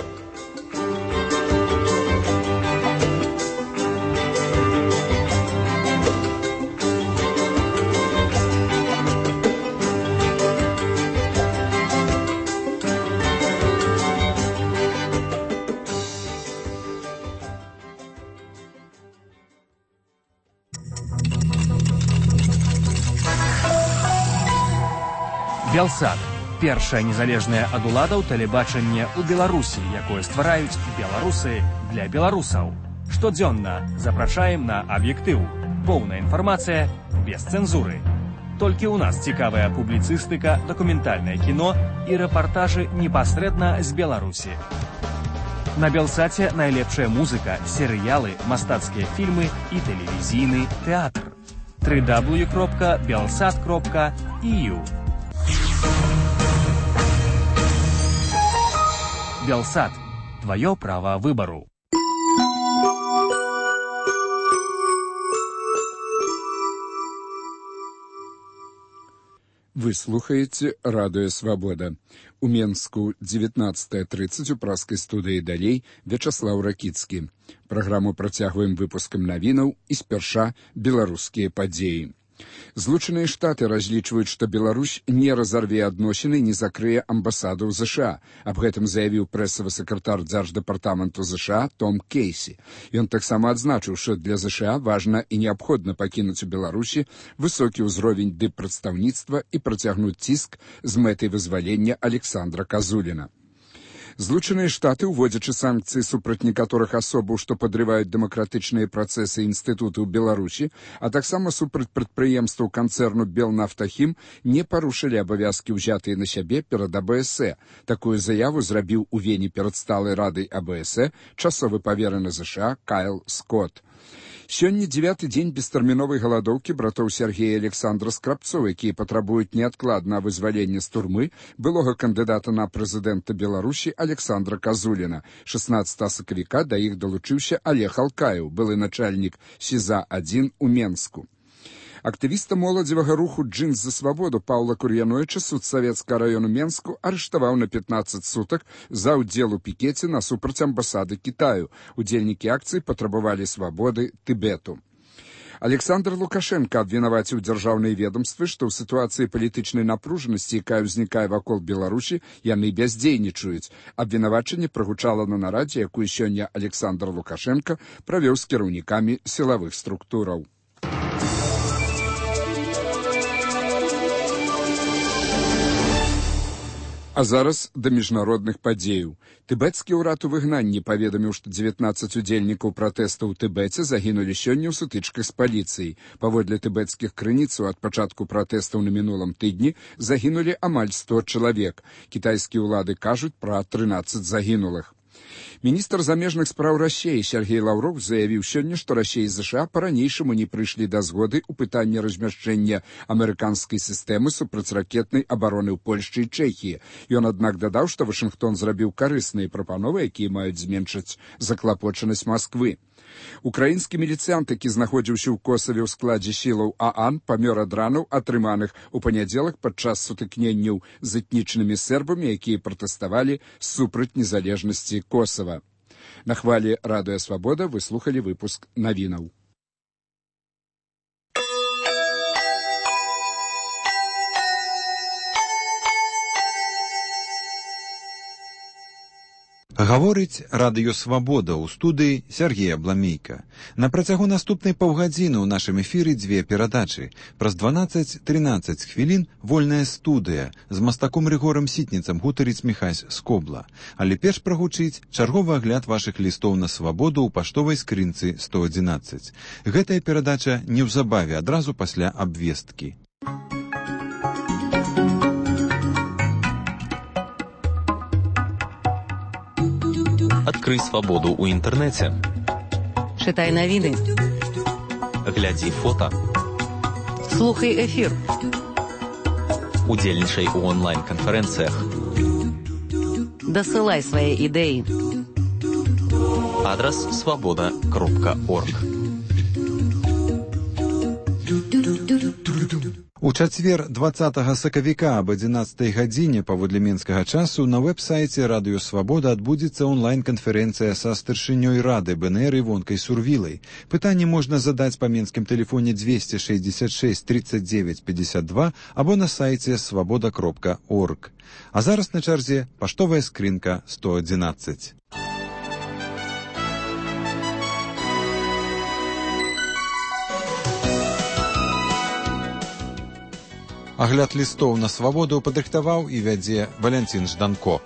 Белсат – першае незалежнае ад уладаў тэлебачанне ў Беларусі, якое ствараюць беларусы для беларусаў. Штодзённа запрашаем на аб'ектыў. Поўная інфармацыя без цэнзуры. Толькі ў нас цікавая публіцыстыка, дакументальнае кіно і рэпартажы непасрэдна з Беларусі. На Белсаце найлепшая музыка, серыялы, мастацкія фільмы і тэлевізійны тэатр. www.belsat.eu Белсат. Твое право выбору. Вы слухаеце радыё «Свабода». У Менску 19:30 у праскай студыі далей Вячаслаў Ракіцкі. Праграму працягваем выпускам навінаў і спярша беларускія падзеі. Злучаныя Штаты разлічваюць, што Беларусь не разарве адносіны, не закрые амбасаду ў ЗША. Аб гэтым заявіў прэсавы сакратар дзярждэпартаменту ЗША Том Кейсі. Ён таксама адзначыў, што для ЗША важна і неабходна пакінуць у Беларусі высокі ўзровень дыппрадстаўніцтва і працягнуць ціск з мэтай вызвалення Александра Казуліна. Злучаныя Штаты, уводзячы санкцыі супраць некаторых асобаў, што падрываюць дэмакратычныя працэсы і інстытуты ў Беларусі, а таксама супраць прадпрыемстваў канцэрну «Белнафтахім», не парушылі абавязкі, ўзятыя на сябе перад АБС. Такую заяву зрабіў у Вені перад сталай радай АБС часовы павераны ЗША Кайл Скотт. Сёння 9-й дзень бестэрміновай галадоўкі братоў Сергея і Александра Скрабцоў, якія патрабуюць неадкладна вызвалення з турмы былога кандыдата на прэзідэнта Беларусі Александра Казуліна. 16 сакавіка да іх далучыўся Олег Алкаеў, былы начальнік СІЗА-1 у Менску. Актывіста моладзевага руху «Джинс за свабоду» Паўла Кур'яновіча суд Савецкага раёну Менску арыштаваў на 15 сутак за ўдзел у пікеце насупраць амбасады Кітаю. Удзельнікі акцыі патрабавалі свабоды Тыбету. Александр Лукашенко абвінаваціў дзяржаўныя ведомствы, што ў сітуацыі палітычнай напружанасці, якая ўзнікае вакол Беларусі, яны бяздзейнічаюць. Абвінавачанне прагучала на нарадзе, якую сёння Александр Лукашенко правёў з кіраўнікамі сілавых структураў. А зараз да міжнародных падзеяў. Тыбецкі ўрад у выгнанні паведаміў, што 19 удзельнікаў пратэсту ў Тыбеце загінулі сёння ў сутычках з паліцыяй. Паводле тыбецкіх крыніцаў, ад пачатку пратэстаў на мінулым тыдні загінулі амаль 100 чалавек. Кітайскія ўлады кажуць пра 13 загінулых. Міністр замежных спраў Расіі Сергей Лаўров заявіў сёння, што Расія і ЗША па-ранейшаму не прыйшлі да згоды ў пытанні размяшчэння амерыканскай сістэмы супрацьракетнай абароны ў Польшчы і Чэхіі. Ён, аднак, дадаў, што Вашынгтон зрабіў карысныя прапановы, якія маюць зменшыць заклапочанасць Масквы. Украінскі міліцыянт, які знаходзіўся ў Косаве ў складзе сілаў ААН, памёр ад ранаў, атрыманых у панядзелак падчас сутыкненняў з этнічнымі сербамі, якія пратэставалі супраць незалежнасці Косава. На хвалі радыё «Свабода» вы слухалі выпуск навінаў. Гаворыць радыё «Свабода» ў студыі Сергея Бламейка. На працягу наступнай паўгадзіны ў нашым эфіры дзве перадачы. Праз 12-13 хвілін вольная студыя з мастаком Рыгорам Сітніцам гутарыць Міхась Скобла. Але перш прагучыць чарговы агляд вашых лістоў на свабоду ў паштовай скрынцы 111. Гэтая перадача неўзабаве, адразу пасля абвесткі. Открой свободу у интернете. Читай новины. Гляди фото. Слухай эфир. Удзельнічай у онлайн-конференциях. Досылай свои идеи. Адрес svoboda.org. У чацвер 20 сакавіка аб 11 гадзіне паводле менскага часу на вэб-сайце радыё «Свабода» адбудзецца онлайн-канферэнцыя са старшынёй рады БНР Івонкай Сурвілай. Пытанне можна задаць па менскім тэлефоне 266 39 52 або на сайце svoboda.org. А зараз на чарзе паштовая скрынка 111. Агляд лістоў на свабоду падрыхтаваў і вядзе Валянцін Жданко.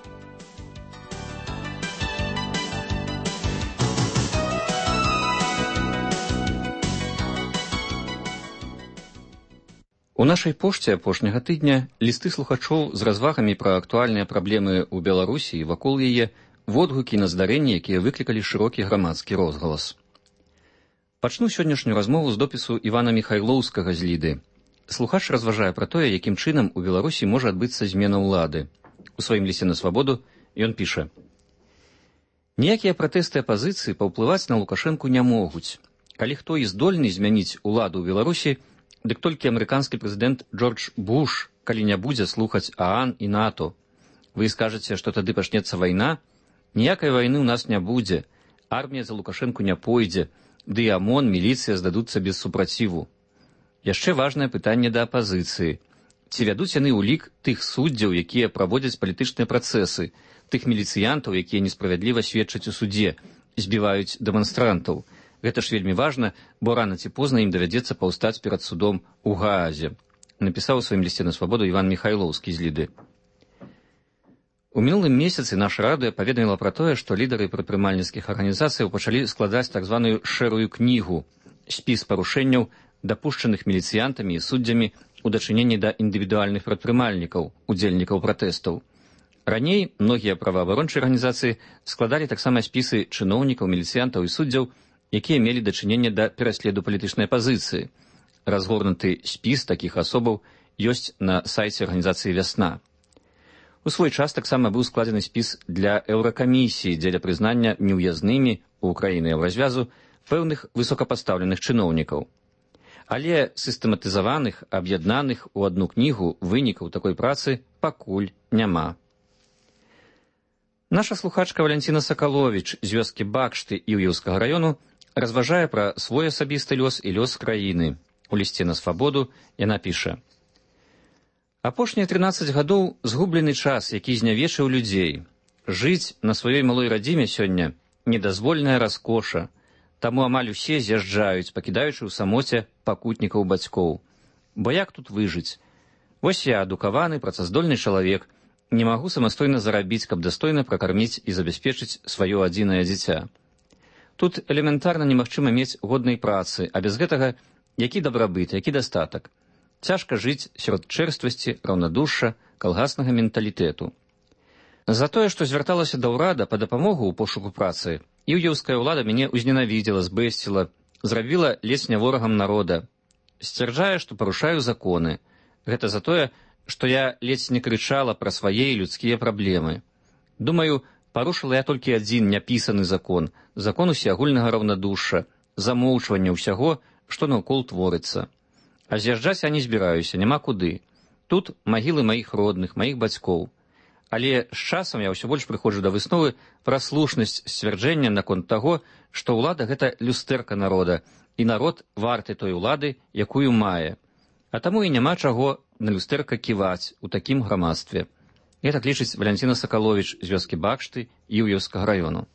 У нашай пошце апошняга тыдня лісты слухачоў з развагамі пра актуальныя праблемы ў Беларусі і вакол яе водгукі на здарэнні, якія выклікалі шырокі грамадскі розгалас. Пачну сённяшнюю размову з допісу Івана Міхайлоўскага з Ліды. Слухач разважае пра тое, якім чынам у Беларусі можа адбыцца змена ўлады. У сваім лісце на свабоду ён піша: «Ніякія пратэсты апазіцыі паўплываць на Лукашэнку не могуць. Калі хто і здольны змяніць уладу ў Беларусі, дык толькі амерыканскі прэзідэнт Джордж Буш, калі не будзе слухаць ААН і НАТО. Вы скажаце, што тады пачнецца вайна? Ніякай вайны ў нас не будзе. Армія за Лукашэнку не пойдзе, ды і ОМОН, міліцыя здадуцца без супраціву. Яшчэ важнае пытанне да апазіцыі. Ці вядуць яны ўлік тых суддзяў, якія праводзяць палітычныя працэсы, тых міліцыянтаў, якія несправядліва сведчаць у судзе, збіваюць дэманстрантаў. Гэта ж вельмі важна, бо рана ці позна ім давядзецца паўстаць перад судом у Гаазе», напісаў у сваім лісце на свабоду Іван Міхайлоўскі з Ліды. У мінулым месяцы наша радыё паведаміла пра тое, што лідары прадпрымальніцкіх арганізацыяў пачалі складаць так званую шэрую кнігу, спіс парушэнняў, дапушчаных міліцыянтамі і суддзямі у дачыненні да індывідуальных прадпрымальнікаў, удзельнікаў пратэстаў. Раней многія праваабарончыя арганізацыі складалі таксама спісы чыноўнікаў, міліцыянтаў і суддзяў, якія мелі дачыненне да пераследу палітычнай апазіцыі. Разгорнуты спіс такіх асобаў ёсць на сайце арганізацыі «Вясна». У свой час таксама быў складзены спіс для Еўракамісіі дзеля прызнання неўязнымі ў краіны Еўразвязу пэўных высокапастаўленых чыноўнікаў. Але сістэматызаваных, аб'яднаных у адну кнігу вынікаў такой працы пакуль няма. Наша слухачка Валянціна Сакаловіч з вёскі Бакшты Іўеўскага раёну разважае пра свой асабісты лёс і лёс краіны. У лісце на свабоду яна піша: «Апошнія 13 гадоў згублены час, які знявечыў людзей. Жыць на сваёй малой радзіме сёння недазвольная раскоша, таму амаль усе з'язджаюць, пакідаючы ў самоце пакутнікаў бацькоў. Бо як тут выжыць? Вось я, адукаваны, працаздольны чалавек, не магу самастойна зарабіць, каб дастойна пракарміць і забяспечыць сваё адзінае дзіця. Тут элементарна немагчыма мець годнай працы, а без гэтага які дабрабыт, які дастатак. Цяжка жыць сярод чэрствасці, раўнадушша, калгаснага менталітэту. За тое, што звярталася да ўрада па дапамогу ў пошуку працы, іўеўская ўлада мяне ўзненавідзела, збэсціла, зрабіла ледзь не ворагам народа. Сцвярджае, што парушаю законы. Гэта за тое, што я ледзь не крычала пра свае людскія праблемы. Думаю, парушыла я толькі адзін няпісаны закон, закон усеагульнага раўнадушша, замоўчвання ўсяго, што наўкол творыцца. А з'язджаць я не збіраюся, няма куды. Тут магілы маіх родных, маіх бацькоў. Але з часам я ўсё больш прыходжу да высновы пра слушнасць сцвярджэння наконт таго, што ўлада — гэта люстэрка народа, і народ варты той улады, якую мае. А таму і няма чаго на люстэрка ківаць у такім грамадстве. Гэтак лічыць Валянціна Сакаловіч з вёскі Бакшты Іўеўскага раёну.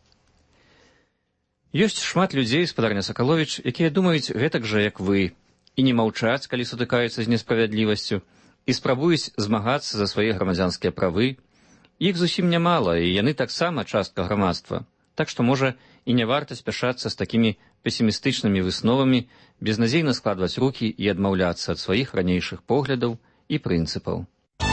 Ёсць шмат людзей, спадарня Сакаловіч, якія думаюць гэтак жа, як вы, і не маўчаць, калі сутыкаюцца з несправядлівасцю, і спрабуюць змагацца за свае грамадзянскія правы. Іх зусім нямала, і яны таксама частка грамадства. Так што, можа, і не варта спяшацца з такімі песімістычнымі высновамі, безнадзейна складваць рукі і адмаўляцца ад сваіх ранейшых поглядаў і прынцыпаў.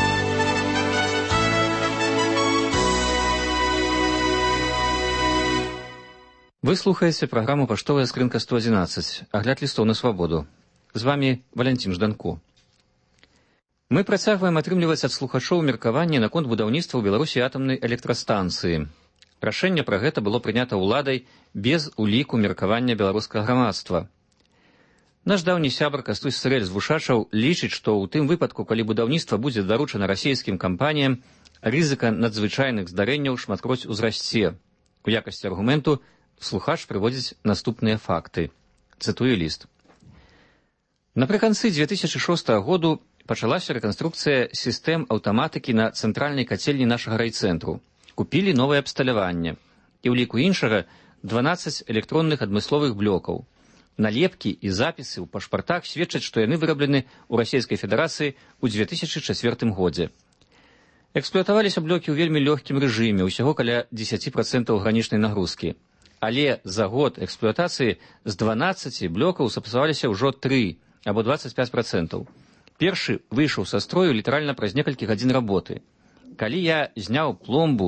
Вы слухаеце праграму «Паштовая скрынка 111», агляд лістоў на свабоду. З вамі Валянцін Жданко. Мы працягваем атрымліваць ад слухачоў меркаванне наконт будаўніцтва ў Беларусі атамнай электрастанцыі. Рашэнне пра гэта было прынята ўладай без уліку меркавання беларускага грамадства. Наш даўні сябар Кастусь Сырэль з Вушачаў лічыць, што ў тым выпадку, калі будаўніцтва будзе даручана расійскім кампаніям, рызыка надзвычайных здарэнняў шматкроць узрасце. У якасці аргументу слухач прыводзіць наступныя факты. Цытую ліст. Напрыканцы 2006 году пачалася рэканструкцыя сістэм аўтаматыкі на цэнтральнай кацельні нашага райцэнтру. Купілі новае абсталяванне. І ў ліку іншага 12 электронных адмысловых блокаў. Налепкі і запісы ў пашпартах сведчаць, што яны выраблены ў Расійскай Федэрацыі ў 2004 годзе. Эксплуатаваліся блокі ў вельмі лёгкім рэжыме, усяго каля 10% гранічнай нагрузкі. Але за год эксплуатацыі з 12 блокаў сапсаваліся ўжо 3 або 25%. Першы выйшаў са строю літаральна праз некалькі гадзін работы. Калі я зняў пломбу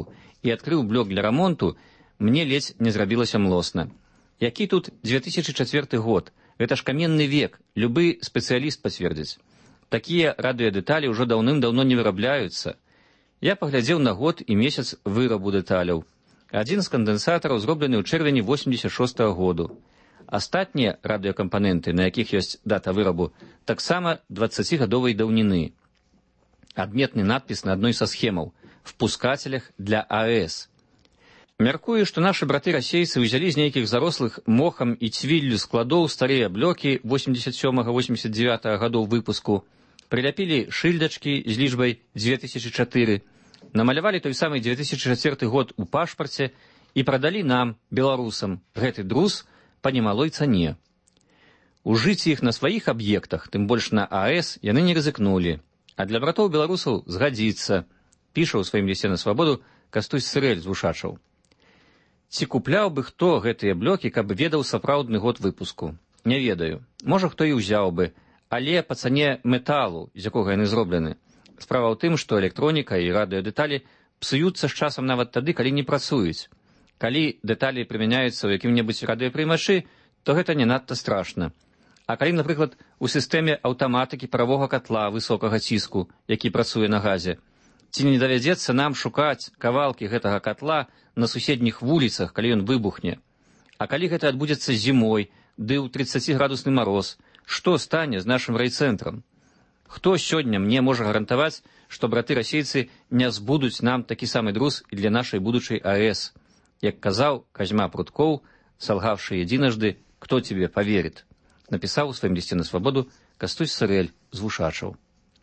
і адкрыў блок для рамонту, мне ледзь не зрабілася млосна. Які тут 2004 год? Гэта ж каменны век, любы спецыяліст пацвердзіць. Такія радыёдэталі ўжо даўным-даўно не вырабляюцца. Я паглядзеў на год і месяц вырабу дэталяў. Адзін з кандэнсатараў зроблены ў чэрвені 86-го году. Астатнія радыёкампаненты, на якіх ёсць дата вырабу, таксама 20-гадовай даўніны. Адметны надпіс на адной са схемаў «Впускателях для АЭС». Мяркую, што нашы браты-расейцы ўзялі з нейкіх зарослых мохам і цвіллю складоў старыя блокі 87-89 гадоў выпуску, прыляпілі шыльдачкі з лічбай 2004, намалявалі той самы 2004 год у пашпарце і прадалі нам, беларусам, гэты друз па немалой цане. Ужыць іх на сваіх аб'ектах, тым больш на АЭС, яны не рызыкнулі. А для братоў-беларусаў згадзіцца, піша ў сваім лісце на свабоду Кастусь Сырэль з Вушачаў. Ці купляў бы хто гэтыя блокі, каб ведаў сапраўдны год выпуску? Не ведаю. Можа, хто і ўзяў бы, але па цане металу, з якога яны зроблены. Справа ў тым, што электроніка і радыёдэталі псуюцца з часам нават тады, калі не працуюць. Калі дэталі прымяняюцца ў якім-небудзь радыёпрымачы, то гэта не надта страшна. А калі, напрыклад, у сістэме аўтаматыкі паравога катла высокага ціску, які працуе на газе, ці не давядзецца нам шукаць кавалкі гэтага катла на суседніх вуліцах, калі ён выбухне? А калі гэта адбудзецца зімой, ды ў 30-градусны мароз, што стане з нашым райцэнтрам? Хто сёння мне можа гарантаваць, што браты-расейцы не збудуць нам такі самы друз і для нашай будучай АЭС? Як казаў Казьма Пруткоў, салгавшы единожды, кто тебе поверит? Напісаў у сваім лісце на свабоду Кастусь Сырэль з Вушачаў.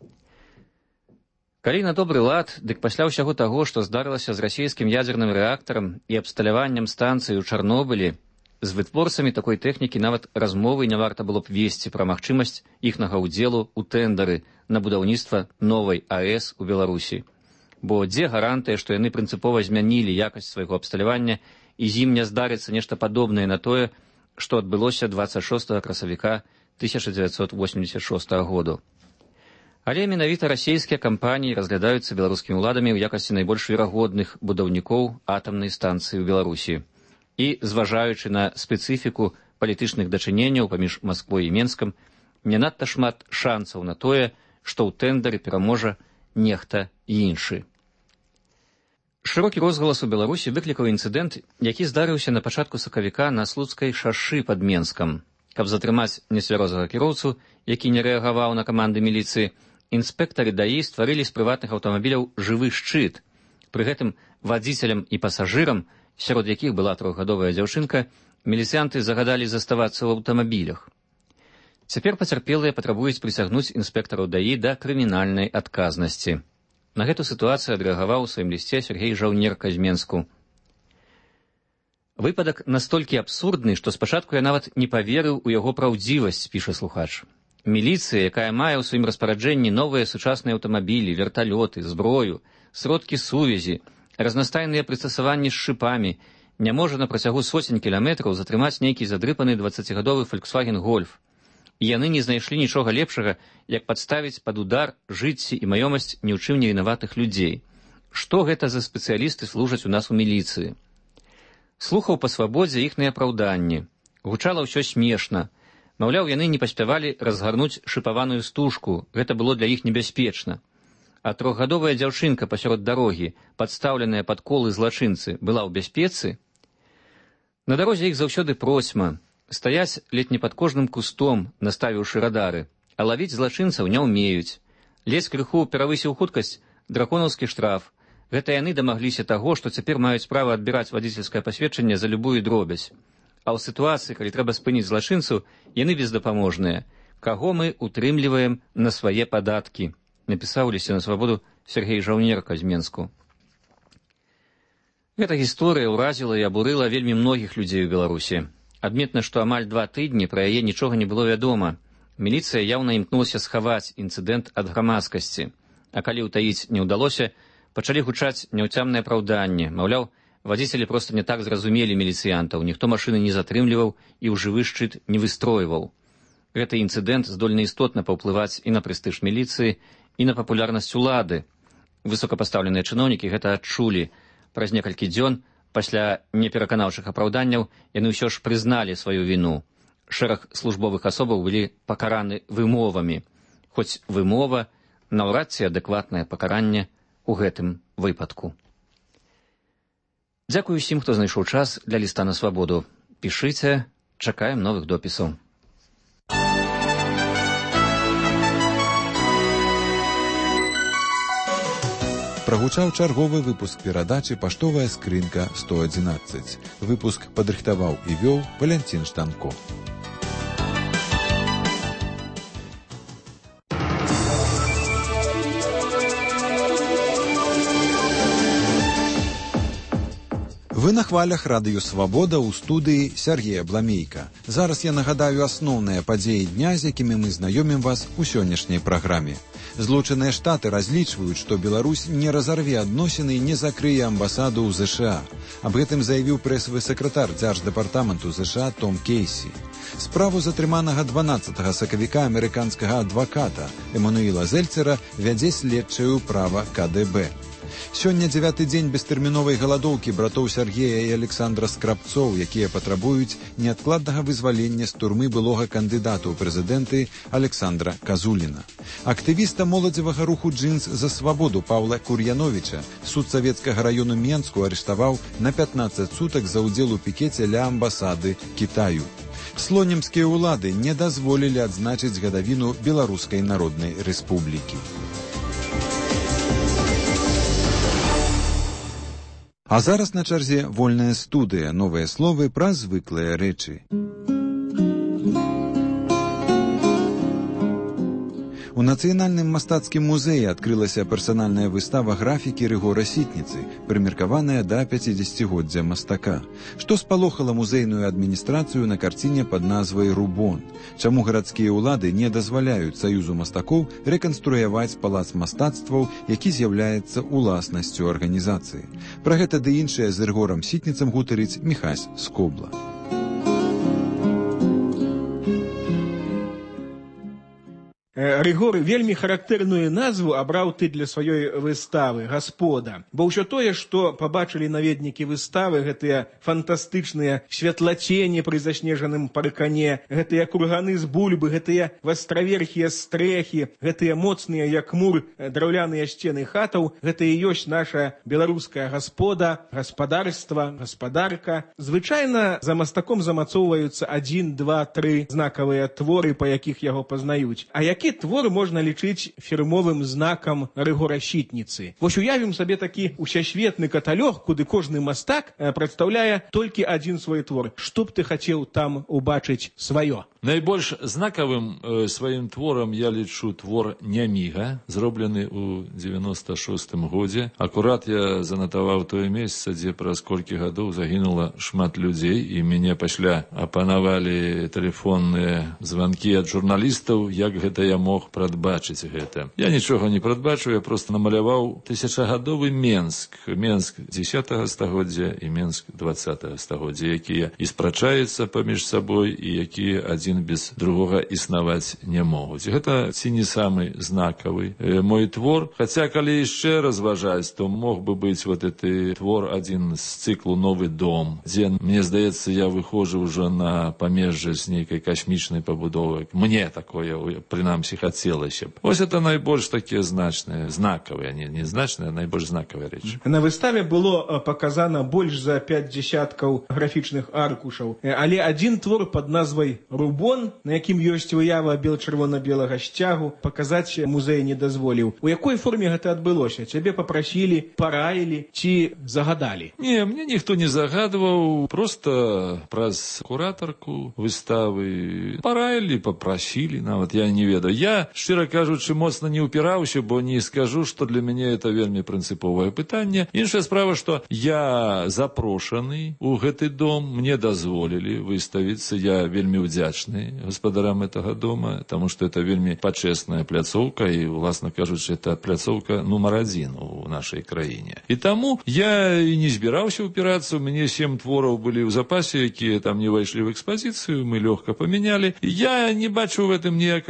Калі на добры лад, дык пасля ўсяго таго, што здарылася з расійскім ядзерным рэактарам і абсталяваннем станцыі ў Чарнобылі, з вытворцамі такой тэхнікі нават размовы не варта было б весці пра магчымасць іхнага ўдзелу ў тэндары на будаўніцтва новай АЭС у Беларусі. Бо дзе гарантыя, што яны прынцыпова змянілі якасць свайго абсталявання і з ім не здарыцца нешта падобнае на тое, што адбылося 26 красавіка 1986 году. Але менавіта расійскія кампаніі разглядаюцца беларускімі ўладамі ў якасці найбольш верагодных будаўнікоў атамнай станцыі ў Беларусі. І, зважаючы на спецыфіку палітычных дачыненняў паміж Масквой і Менскам, не надта шмат шансаў на тое, што ў тэндары пераможа нехта іншы. Шырокі розгалас у Беларусі выклікаў інцыдэнт, які здарыўся на пачатку сакавіка на Слуцкай шашы пад Менскам. Каб затрымаць нецвярозага кіроўцу, які не рэагаваў на каманды міліцыі, інспектары ДАІ стварылі з прыватных аўтамабіляў жывы шчыт. Пры гэтым вадзіцелям і пасажырам, сярод якіх была 3-гадовая дзяўчынка, міліцыянты загадалі заставацца ў аўтамабілях. Цяпер пацярпелыя патрабуюць прысягнуць інспектараў ДАІ да крымінальнай адказнасці. На гэту сітуацыю адрэагаваў у сваім лісце Сергей Жаўнерка з Менску. Выпадак настолькі абсурдны, што спачатку я нават не паверыў у яго праўдзівасць, піша слухач. Міліцыя, якая мае ў сваім распараджэнні новыя сучасныя аўтамабілі, верталёты, зброю, сродкі сувязі, разнастайныя прыстасаванні з шыпамі, не можа на працягу сотень кіламетраў затрымаць нейкі задрыпаны 20-гадовы Volkswagen Golf. І яны не знайшлі нічога лепшага, як падставіць пад удар жыцці і маёмасць ні ў чым не вінаватых людзей. Што гэта за спецыялісты служаць у нас у міліцыі? Слухаў па свабодзе іхныя апраўданні. Гучала ўсё смешна. Маўляў, яны не паспявалі разгарнуць шыпаваную стужку, гэта было для іх небяспечна. А 3-гадовая дзяўчынка пасярод дарогі, падстаўленая пад колы злачынцы, была ў бяспецы? На дарозе іх заўсёды процьма. Стаяць ледь не пад кожным кустом, наставіўшы радары, а лавіць злачынцаў не ўмеюць. Ледзь крыху перавысіў хуткасць, драконаўскі штраф. Гэта яны дамагліся таго, што цяпер маюць права адбіраць вадзіцельскае пасведчанне за любую дробязь. А ў сітуацыі, калі трэба спыніць злачынцу, яны бездапаможныя. Каго мы утрымліваем на свае падаткі? Напісаў у лісце на свабоду Сергей Жаўнерка з Менску. Гэта гісторыя ўразіла і абурыла вельмі многіх людзей у Беларусі. Адметна, што амаль 2 тыдні пра яе нічога не было вядома. Міліцыя яўна імкнулася схаваць інцыдэнт ад грамадскасці. А калі ўтаіць не ўдалося, пачалі гучаць няўцямныя апраўданні. Маўляў, вадзіцелі проста не так зразумелі міліцыянтаў, ніхто машыны не затрымліваў і ў жывы шчыт не выстройваў. Гэты інцыдэнт здольны істотна паўплываць і на прэстыж міліцыі, і на папулярнасць улады. Высокапастаўленыя чыноўнікі гэта адчулі. праз некалькі дзён пасля непераканаўчых апраўданняў яны ўсё ж прызналі сваю віну. Шэраг службовых асобаў былі пакараны вымовамі, хоць вымова наўрад ці адэкватнае пакаранне у гэтым выпадку. Дзякую усім, хто знайшоў час для ліста на свабоду. Пішыце, чакаем новых допісаў. Прагучаў чарговы выпуск перадачы «Паштовая скрынка 111». Выпуск падрыхтаваў і вёў Валянцін Штанко. Вы на хвалях радыё «Свабода» ў студыі Сергея Бламейка. Зараз я нагадаю асноўныя падзеі дня, з якімі мы знаёмім вас у сённяшняй праграме. Злучаныя Штаты разлічваюць, што Беларусь не разарве адносіны і не закрые амбасаду ў ЗША. Аб гэтым заявіў прэсавы сакратар дзярждэпартаменту ЗША Том Кейсі. Справу затрыманага 12 сакавіка амерыканскага адваката Эмануіла Зельцера вядзе следчая ўправа КДБ. Сёння 9-й дзень бестэрміновай галадоўкі братоў Сергея і Александра Скрабцоў, якія патрабуюць неадкладнага вызвалення з турмы былога кандыдата ў прэзідэнты Александра Казуліна. Актывіста моладзевага руху «Джинс за свабоду» Паўла Кур'яновіча суд савецкага раёну Менску арыштаваў на 15 сутак за ўдзел у пікеце ля амбасады Кітаю. Слонімскія ўлады не дазволілі адзначыць гадавіну Беларускай Народнай Рэспублікі. А зараз на чарзе вольная студыя, новыя словы пра звыклыя рэчы. У Нацыянальным мастацкім музеі адкрылася персанальная выстава графікі Рыгора Сітніцы, прымеркаваная да 50-годдзя мастака. Што спалохала музейную адміністрацыю на карціне пад назвай «Рубон»? Чаму гарадскія ўлады не дазваляюць Саюзу мастакоў рэканструяваць палац мастацтваў, які з'яўляецца уласнасцю арганізацыі? Пра гэта ды іншае з Рыгорам Сітніцам гутарыць Міхась Скобла. Рыгор вельмі характэрную назву абраў ты для сваёй выставы «Гаспода». Бо ўсё тое, што пабачылі наведнікі выставы, гэтыя фантастычныя святлацені пры заснежаным паркане, гэтыя курганы з бульбы, гэтыя вастраверхія стрэхі, гэтыя моцныя, як мур, драўляныя сцены хатаў, гэта і ёсць наша беларуская гаспода, гаспадарства, гаспадарка. Звычайна за мастаком замацоўваюцца 1, 2, 3 знакавыя творы, па якіх яго пазнаюць. А які твор можна лічыць фірмовым знакам Рыгора Сітніцы? Вось уявім сабе такі усесветны каталог, куды кожны мастак прадстаўляе толькі адзін свой твор. Што б ты хацеў там убачыць сваё? Найбольш знакавым сваім творам я лічу твор «Няміга», зроблены ў 96-м годзе. Акурат я занатаваў тое месца, дзе праз колькі гадоў загінула шмат людзей, і мяне пасля апанавалі тэлефонныя званкі ад журналістаў, як гэта я мог прадбачыць гэта. Я нічога не прадбачыў, я проста намаляваў тысячагадовы Менск. Менск 10-го стагоддзя і Менск 20-го стагоддзя, якія і спрачаюцца паміж сабой, і якія адзін без другога існаваць не могуць. Гэта ці не самы знакавы мой твор. Хаця, калі яшчэ разважаць, то мог бы быць вот гэты твор адзін з цыклу «Новы дом», дзе, мне здаецца, я выходжу ўжо на памежжа з нейкай касмічнай пабудовы. Мне такое, прынамсі, хацелася б. Вось это найбольш такія значныя, знакавыя, не значныя, а найбольш знакавыя рэчы. На выставе было паказана больш за 5 дзесяткаў графічных аркушаў, але адзін твор пад назвай «Рубон», на якім ёсць выява бел-чырвона-белага сцягу, паказаць музей не дазволіў. У якой форме гэта адбылося? Цябе папрасілі, параілі ці загадалі? Не, мне ніхто не загадваў, проста праз куратарку выставы параілі, папрасілі, нават я не ведаю. Я, шчыра кажучы, моцна не ўпіраўся, бо не скажу, што для мяне это вельмі прынцыповае пытанне. Іншая справа, што я запрошаны ў гэты дом, мне дазволілі выставіцца, я вельмі ўдзячны гаспадарам этого дома, потому что это вельмі пачэсная пляцоўка, і, власна кажучы, это пляцоўка нумар 1 у нашай краіне. І таму я і не збіраўся ўпірацца, у мяне 7 твораў былі ў запасе, якія там не ўвайшлі ў экспазіцыю, мы лёгка памянялі. Я не бачу в этом ніякай праблемы.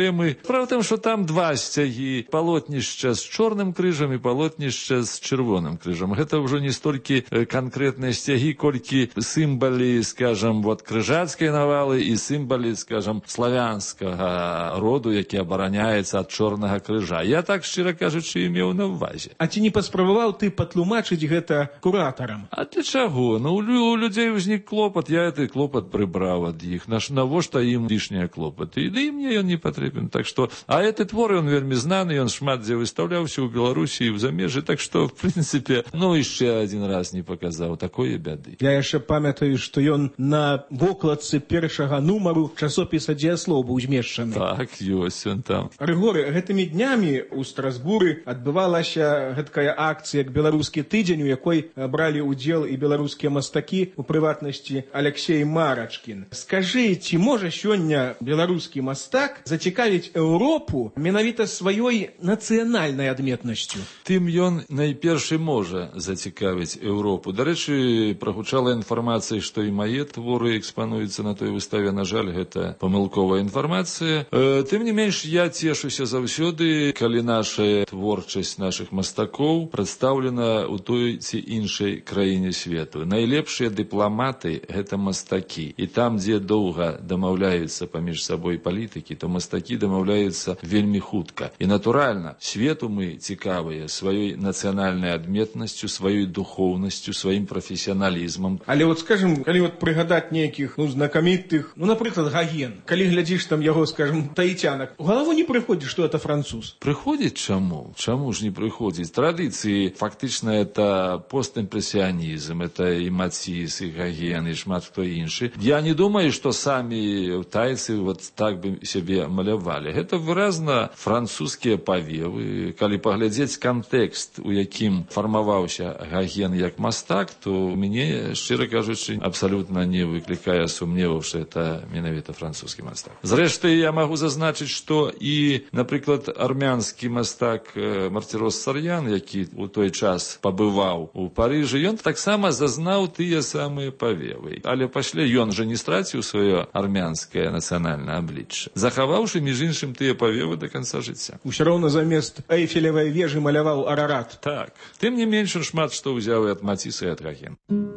праблемы. Справа в тым, што там два сцягі: палотнішча з чорным крыжам і палотнішча з чырвоным крыжам. Гэта ўжо не столькі канкрэтныя сцягі, колькі сімвалы, скажам, вот крыжацкай навалы і сімвалы, скажам, славянскага роду, які абараняецца ад чорнага крыжа. Я так, шчыра кажучы, меў на ўвазе. А ці не паспрабаваў ты патлумачыць гэта куратарам? А для чаго? Ну, у людзей узнік клопат, я гэты клопат прыбраў ад іх. Навошта ім лішнія клопаты? І мне ён не патрэбен. Так што, а гэты твор, ён вельмі знаны, ён шмат дзе выстаўляўся ў Беларусі і ў замежжы, так што, в прынцыпе, ну, яшчэ адзін раз не паказаў такое бяды. Я яшчэ памятаю, што ён на вокладцы першага нумару часопіса «Дзеяслоў» быў змешчаны. Так, ёсць ён там. Рыгоры, гэтымі днямі ў Страсбуры адбывалася гэткая акцыя як беларускі тыдзень, у якой бралі ўдзел і беларускія мастакі, у прыватнасці Алексей Марачкін. Скажы, ці можа сёння беларускі мастак зацікавіць Еўропу менавіта сваёй нацыянальнай адметнасцю? Тым ён найперш можа зацікавіць Еўропу. Дарэчы, прагучала інфармацыя, што і мае творы экспануюцца на той выставе. На жаль, гэта памылковая інфармацыя. Тым не менш, я цешуся заўсёды, калі наша творчасць нашых мастакоў прадстаўлена ў той ці іншай краіне свету. Найлепшыя дыпламаты — гэта мастакі. І там, дзе доўга дамаўляюцца паміж сабой палітыкі, то мастакі дамаўляюцца вельмі хутка. І, натуральна, свету мы цікавыя сваёй нацыянальнай адметнасцю, сваёй духоўнасцю, сваім прафесіяналізмам. Але вот, скажем, калі вот прыгадаць нейкіх, знакамітых, напрыклад, Гоген, калі глядзіш там яго, скажем, таітянак, у галаву не прыходзіць, што это француз? Прыходзіць чаму? Чаму ж не прыходзіць? Традыцыі, фактычна, это постімпрэсіянізм, это і Маціс, і Гоген, і шмат хто іншы. Я не думаю, што самі тайцы вот так бы сябе малявалі. Гэта выразна французскія павевы. Калі паглядзець кантэкст, у якім фармаваўся Гоген як мастак, то мяне, шчыра кажучы, абсалютна не выклікае сумневаў, што это менавіта французскі мастак. Зрэшты, я магу зазначыць, што і, напрыклад, армянскі мастак Мартирос Сарьян, які у той час пабываў у Парыжы, ён таксама зазнаў тыя самыя павевы. Але пасля ён жа не страціў сваё армянскае нацыянальнае аблічча, захаваўшы, між іншым, тыя павевы да канца жыцця. Усё роўна замест Эйфелевай вежы маляваў Арарат. Так. Тым не менш, шмат што ўзяў і ад Маціса, і ад Гогена.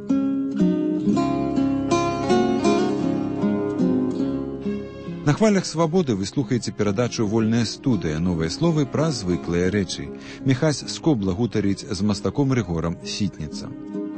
На хвалях свабоды вы слухаеце перадачу «Вольная студыя». Новыя словы пра звыклыя рэчы. Міхась Скобла гутарыць з мастаком Рыгорам Сітніцам.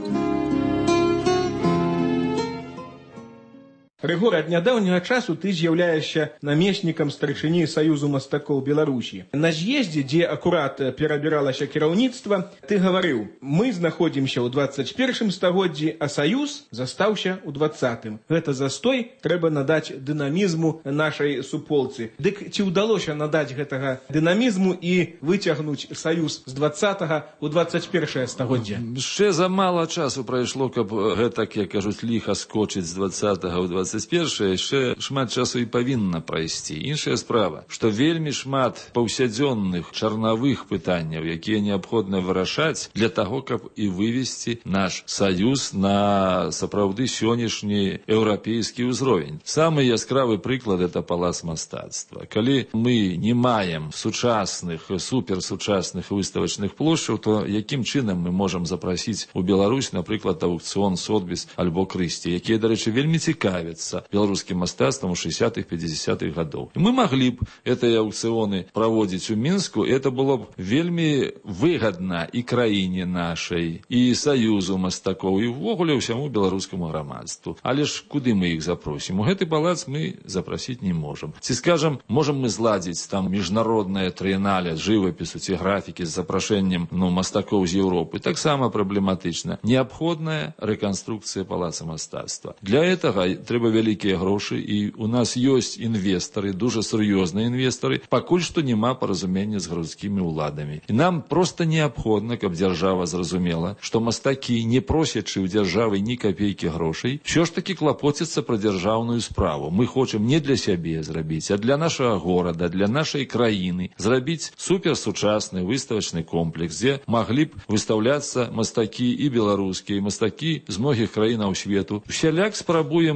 Рыгор, ад нядаўняга часу ты з'яўляешся намеснікам старшыні Саюзу мастакоў Беларусі. На з'ездзе, дзе акурат перабіралася кіраўніцтва, ты гаварыў: мы знаходзімся ў 21 стагоддзі, а Саюз застаўся ў 20-м. Гэта застой трэба надаць дынамізму нашай суполцы. Дык ці ўдалося надаць гэтага дынамізму і выцягнуць Саюз з 20-га ў 21 стагоддзе? Яшчэ замала часу прайшло, каб гэтак, як кажуць, ліха скочыць з 20-га ў 21, яшчэ шмат часу і павінна прайсці. Іншая справа, што вельмі шмат паўсядзённых чарнавых пытанняў, якія неабходна вырашаць для таго, каб і вывесці наш Саюз на сапраўды сённяшні еўрапейскі ўзровень. Самы яскравы прыклад — это палац мастацтва. Калі мы не маем сучасных, суперсучасных выставачных плошчаў, то якім чынам мы можам запрасіць у Беларусь, напрыклад, аукцыён Сотбіс альбо Крысці, якія, дарэчы, вельмі цікавяцца беларускім мастацтвам у 60-х, 50-х гадоў. Мы маглі б гэтыя аукцыёны праводзіць у Мінску, это было б вельмі выгадна і краіне нашай, і Саюзу мастакоў, і ўвогуле ўсяму беларускаму грамадству. Але ж куды мы іх запросім? У гэты палац мы запрасіць не можам. Ці, скажам, можам мы зладзіць там міжнароднае трыенале жывапісу ці графікі з запрашэннем мастакоў з Еўропы? Таксама праблематычна. Неабходная рэканструкцыя палаца мастацтва. Для гэтага трэба вялікія грошы, і у нас ёсць інвестары, дуже сур'ёзныя інвестары. Пакуль што няма паразумення з гарадскімі ўладамі. І нам проста неабходна, каб дзяржава зразумела, што мастакі, не просячы ў дзяржавы ні капейкі грошай, ўсё ж такі клапоцяцца пра дзяржаўную справу. Мы хочам не для сябе зрабіць, а для нашага горада, для нашай краіны зрабіць суперсучасны выставачны комплекс, дзе маглі б выстаўляцца мастакі і беларускія, і мастакі з многіх краінаў свету. Усяляк спрабуем патлумачыць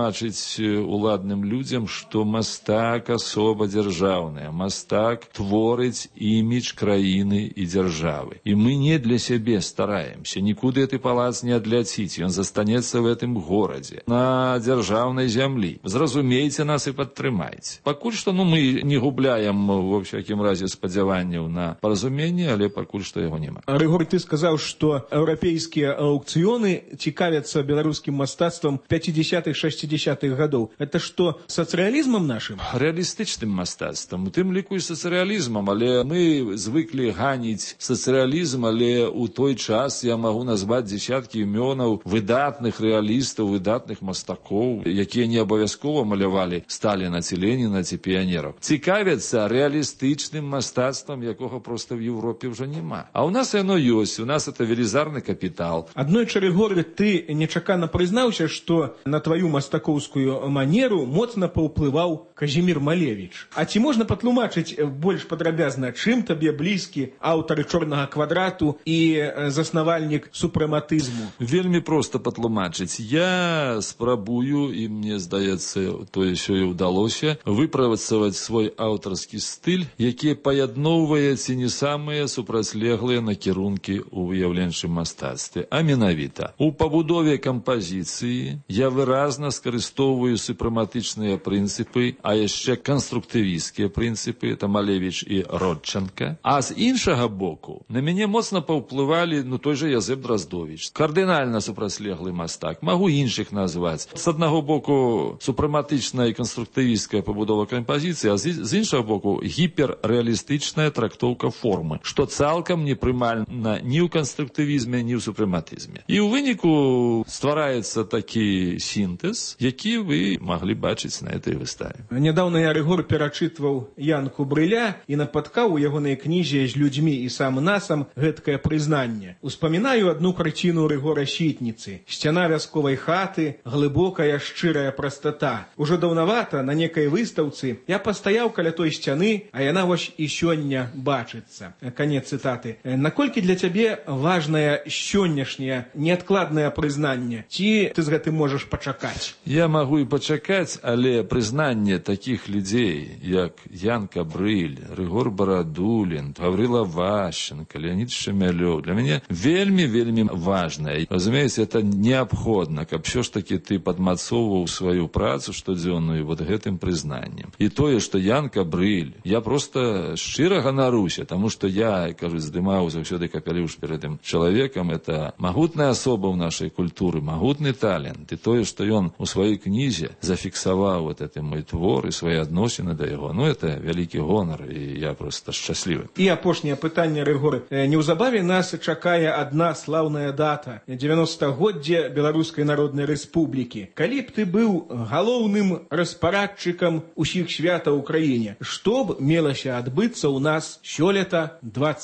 патлумачыць уладным людзям, што мастак асоба дзяржаўная, мастак творыць імідж краіны і дзяржавы. І мы не для сябе стараемся, нікуды гэты палац не адляціць, ён застанецца в гэтым горадзе, на дзяржаўнай зямлі. Зразумейце нас і падтрымайце. Пакуль што мы не губляем ва всякім разе спадзяванняў на паразуменне, але пакуль што яго няма. Рыгор, ты сказаў, што еўрапейскія аўкцыёны цікавяцца беларускім мастацтвам 50-х, 60-х гадоў. Это што, сацыялізмам нашым? Рэалістычным мастацтвам, у тым ліку і сацыялізмам, але мы звыклі ганіць сацыялізм, але ў той час я магу назваць дзесяткі імёнаў выдатных рэалістаў, выдатных мастакоў, якія не абавязкова малявалі Сталіна ці Леніна ці піянераў. Цікавяцца рэалістычным мастацтвам, якога проста в Европе ўжо няма. А ў нас яно ёсць, у нас это велізарны капітал. Аднойчы, Рыгор, ты нечакана прызнаўся, што на тваю мастакоўскую манеру моцна паўплываў Казімір Малевіч. А ці можна патлумачыць больш падрабязна, чым табе блізкі аўтар «Чорнага квадрату» і заснавальнік супрэматызму? Вельмі проста патлумачыць. Я спрабую, і мне здаецца, то еще і ўдалося, выпрацаваць свой аўтарскі стыль, які паядноўвае ці не самыя супрацьлеглыя накірункі ў выяўленчым мастацтве. А менавіта, у пабудове кампазіцыі я выразна скарыстоўваю супрэматычныя прынцыпы, а яшчэ канструктывісцкія прынцыпы, это Малевіч і Родченка. А з іншага боку, на мяне моцна паўплывалі, той же Язэп Драздовіч. Кардынальна супрацьлеглы мастак. Магу іншых назваць. З аднаго боку, супрэматычная і канструктывісцкая пабудова кампазіцыі, а з іншага боку, гіперрэалістычная трактоўка формы, што цалкам непрымальна ні ў канструктывізме, ні ў супрэматызме. І ў выніку ствараецца такі сінтэз, які вы маглі бачыць на этой выставе. Нядаўна я, Рыгор, перачытваў Янку Брыля і напаткаў у ягонай кнізе «З людзьмі і сам насам» гэткае прызнанне. Успамінаю адну карціну Рыгора Сітніцы. Сцяна вясковай хаты, глыбокая шчырая прастата. Ужо даўнавата на некай выстаўцы я пастаяў каля той сцяны, а яна вось і сёння бачыцца. Канец цытаты. Наколькі для цябе важнае сённяшняе неадкладнае прызнанне? Ці ты з гэтым можаш пачакаць? Я магу і пачакаць, але прызнанне такіх людзей, як Янка Брыль, Рыгор Барадулін, Гаврила Ващенко, Леонид Шемялёв, для мяне вельмі важнае. Разумееце, это неабходна, каб все ж таки ты падмацоўваў сваю працу штодзённую вот гэтым прызнаннем. І тое, што Янка Брыль, я просто шчыра ганаруся, таму што я, кажу, здымаў заўсёды капялюш перед тым чалавекам, это магутная асоба ў нашай культуры, магутны талент. І тое, што ён у сваёй кнізе зафіксаваў вот это мой твор і свае адносіны да яго, это вялікі гонар, і я просто шчаслівы. І апошняе пытанне, Рыгор. Неўзабаве нас чакае адна слаўная дата – 90-годдзе Беларускай Народнай Рэспублікі. Калі б ты быў галоўным распарадчыкам усіх святаў у краіне, што б мелася адбыцца ў нас сёлета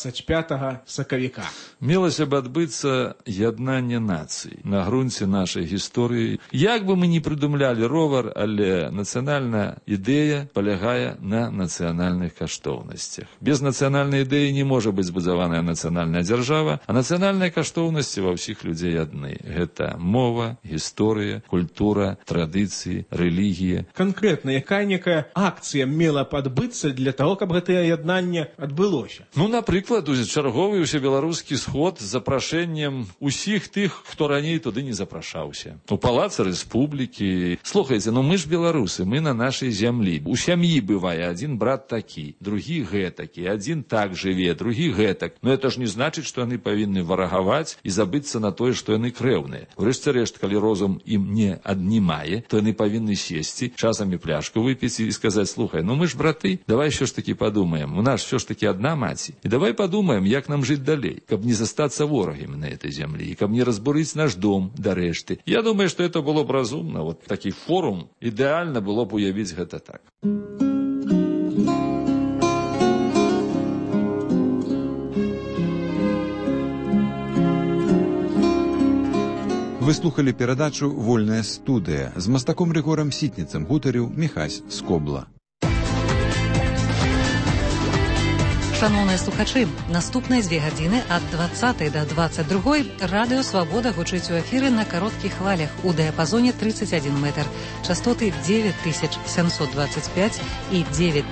25 сакавіка? Мелася б адбыцца яднанне нацый на грунце нашай гісторыі. Як бы мы не прыдумлялі ровар, але нацыянальная ідэя палягае на нацыянальных каштоўнасцях. Без нацыянальнай ідэі не можа быць збудаваная нацыянальная дзяржава, а нацыянальныя каштоўнасці ва ўсіх людзей адны. Гэта мова, гісторыя, культура, традыцыі, рэлігія. Канкрэтна, якая акцыя мела б адбыцца для таго, каб гэтае яднанне адбылося? Напрыклад, чарговы ўсебеларускі сход з запрашэннем усіх тых, хто раней туды не запрашаўся. У палацы Рэспублікі. Слухайце, мы ж беларусы, мы на нашай зямлі. У сям'і бывае адзін брат такі, другі гэтакі, адзін так жыве, другі гэтак. Это ж не значыць, што яны павінны варагаваць і забыцца на тое, што яны крэўныя. Урэшце рэшт, калі розум ім не аднімае, то яны павінны сесці, часамі пляшку выпіць і сказаць: слухай, мы ж браты, давай ўсё ж такі падумаем, у нас ўсё ж такі адна маці. І давай падумаем, як нам жыць далей, каб не застацца ворагамі на этой зямлі, каб не разбурыць наш дом да рэшты. Я думаю, што это было б разумна. Вот такі форум ідэальна было б уявіць гэта так. Вы слухали перадачу «Вольная студыя». З мастаком Рыгорам Сітніцам гутарыў Міхась Скобла. Шановныя слухачы, наступныя 2 гадзіны ад 20 до 22 радыё «Свабода» гучыць у эфіры на кароткіх хвалях у дыяпазоне 31 метр, частоты 9725 і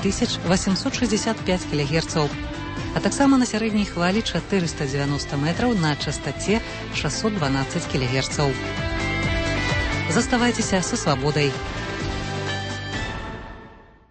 9865 кГц, а таксама на сярэдняй хвалі 490 метраў на частаце 612 кГц. Заставайцеся са «Свабодай».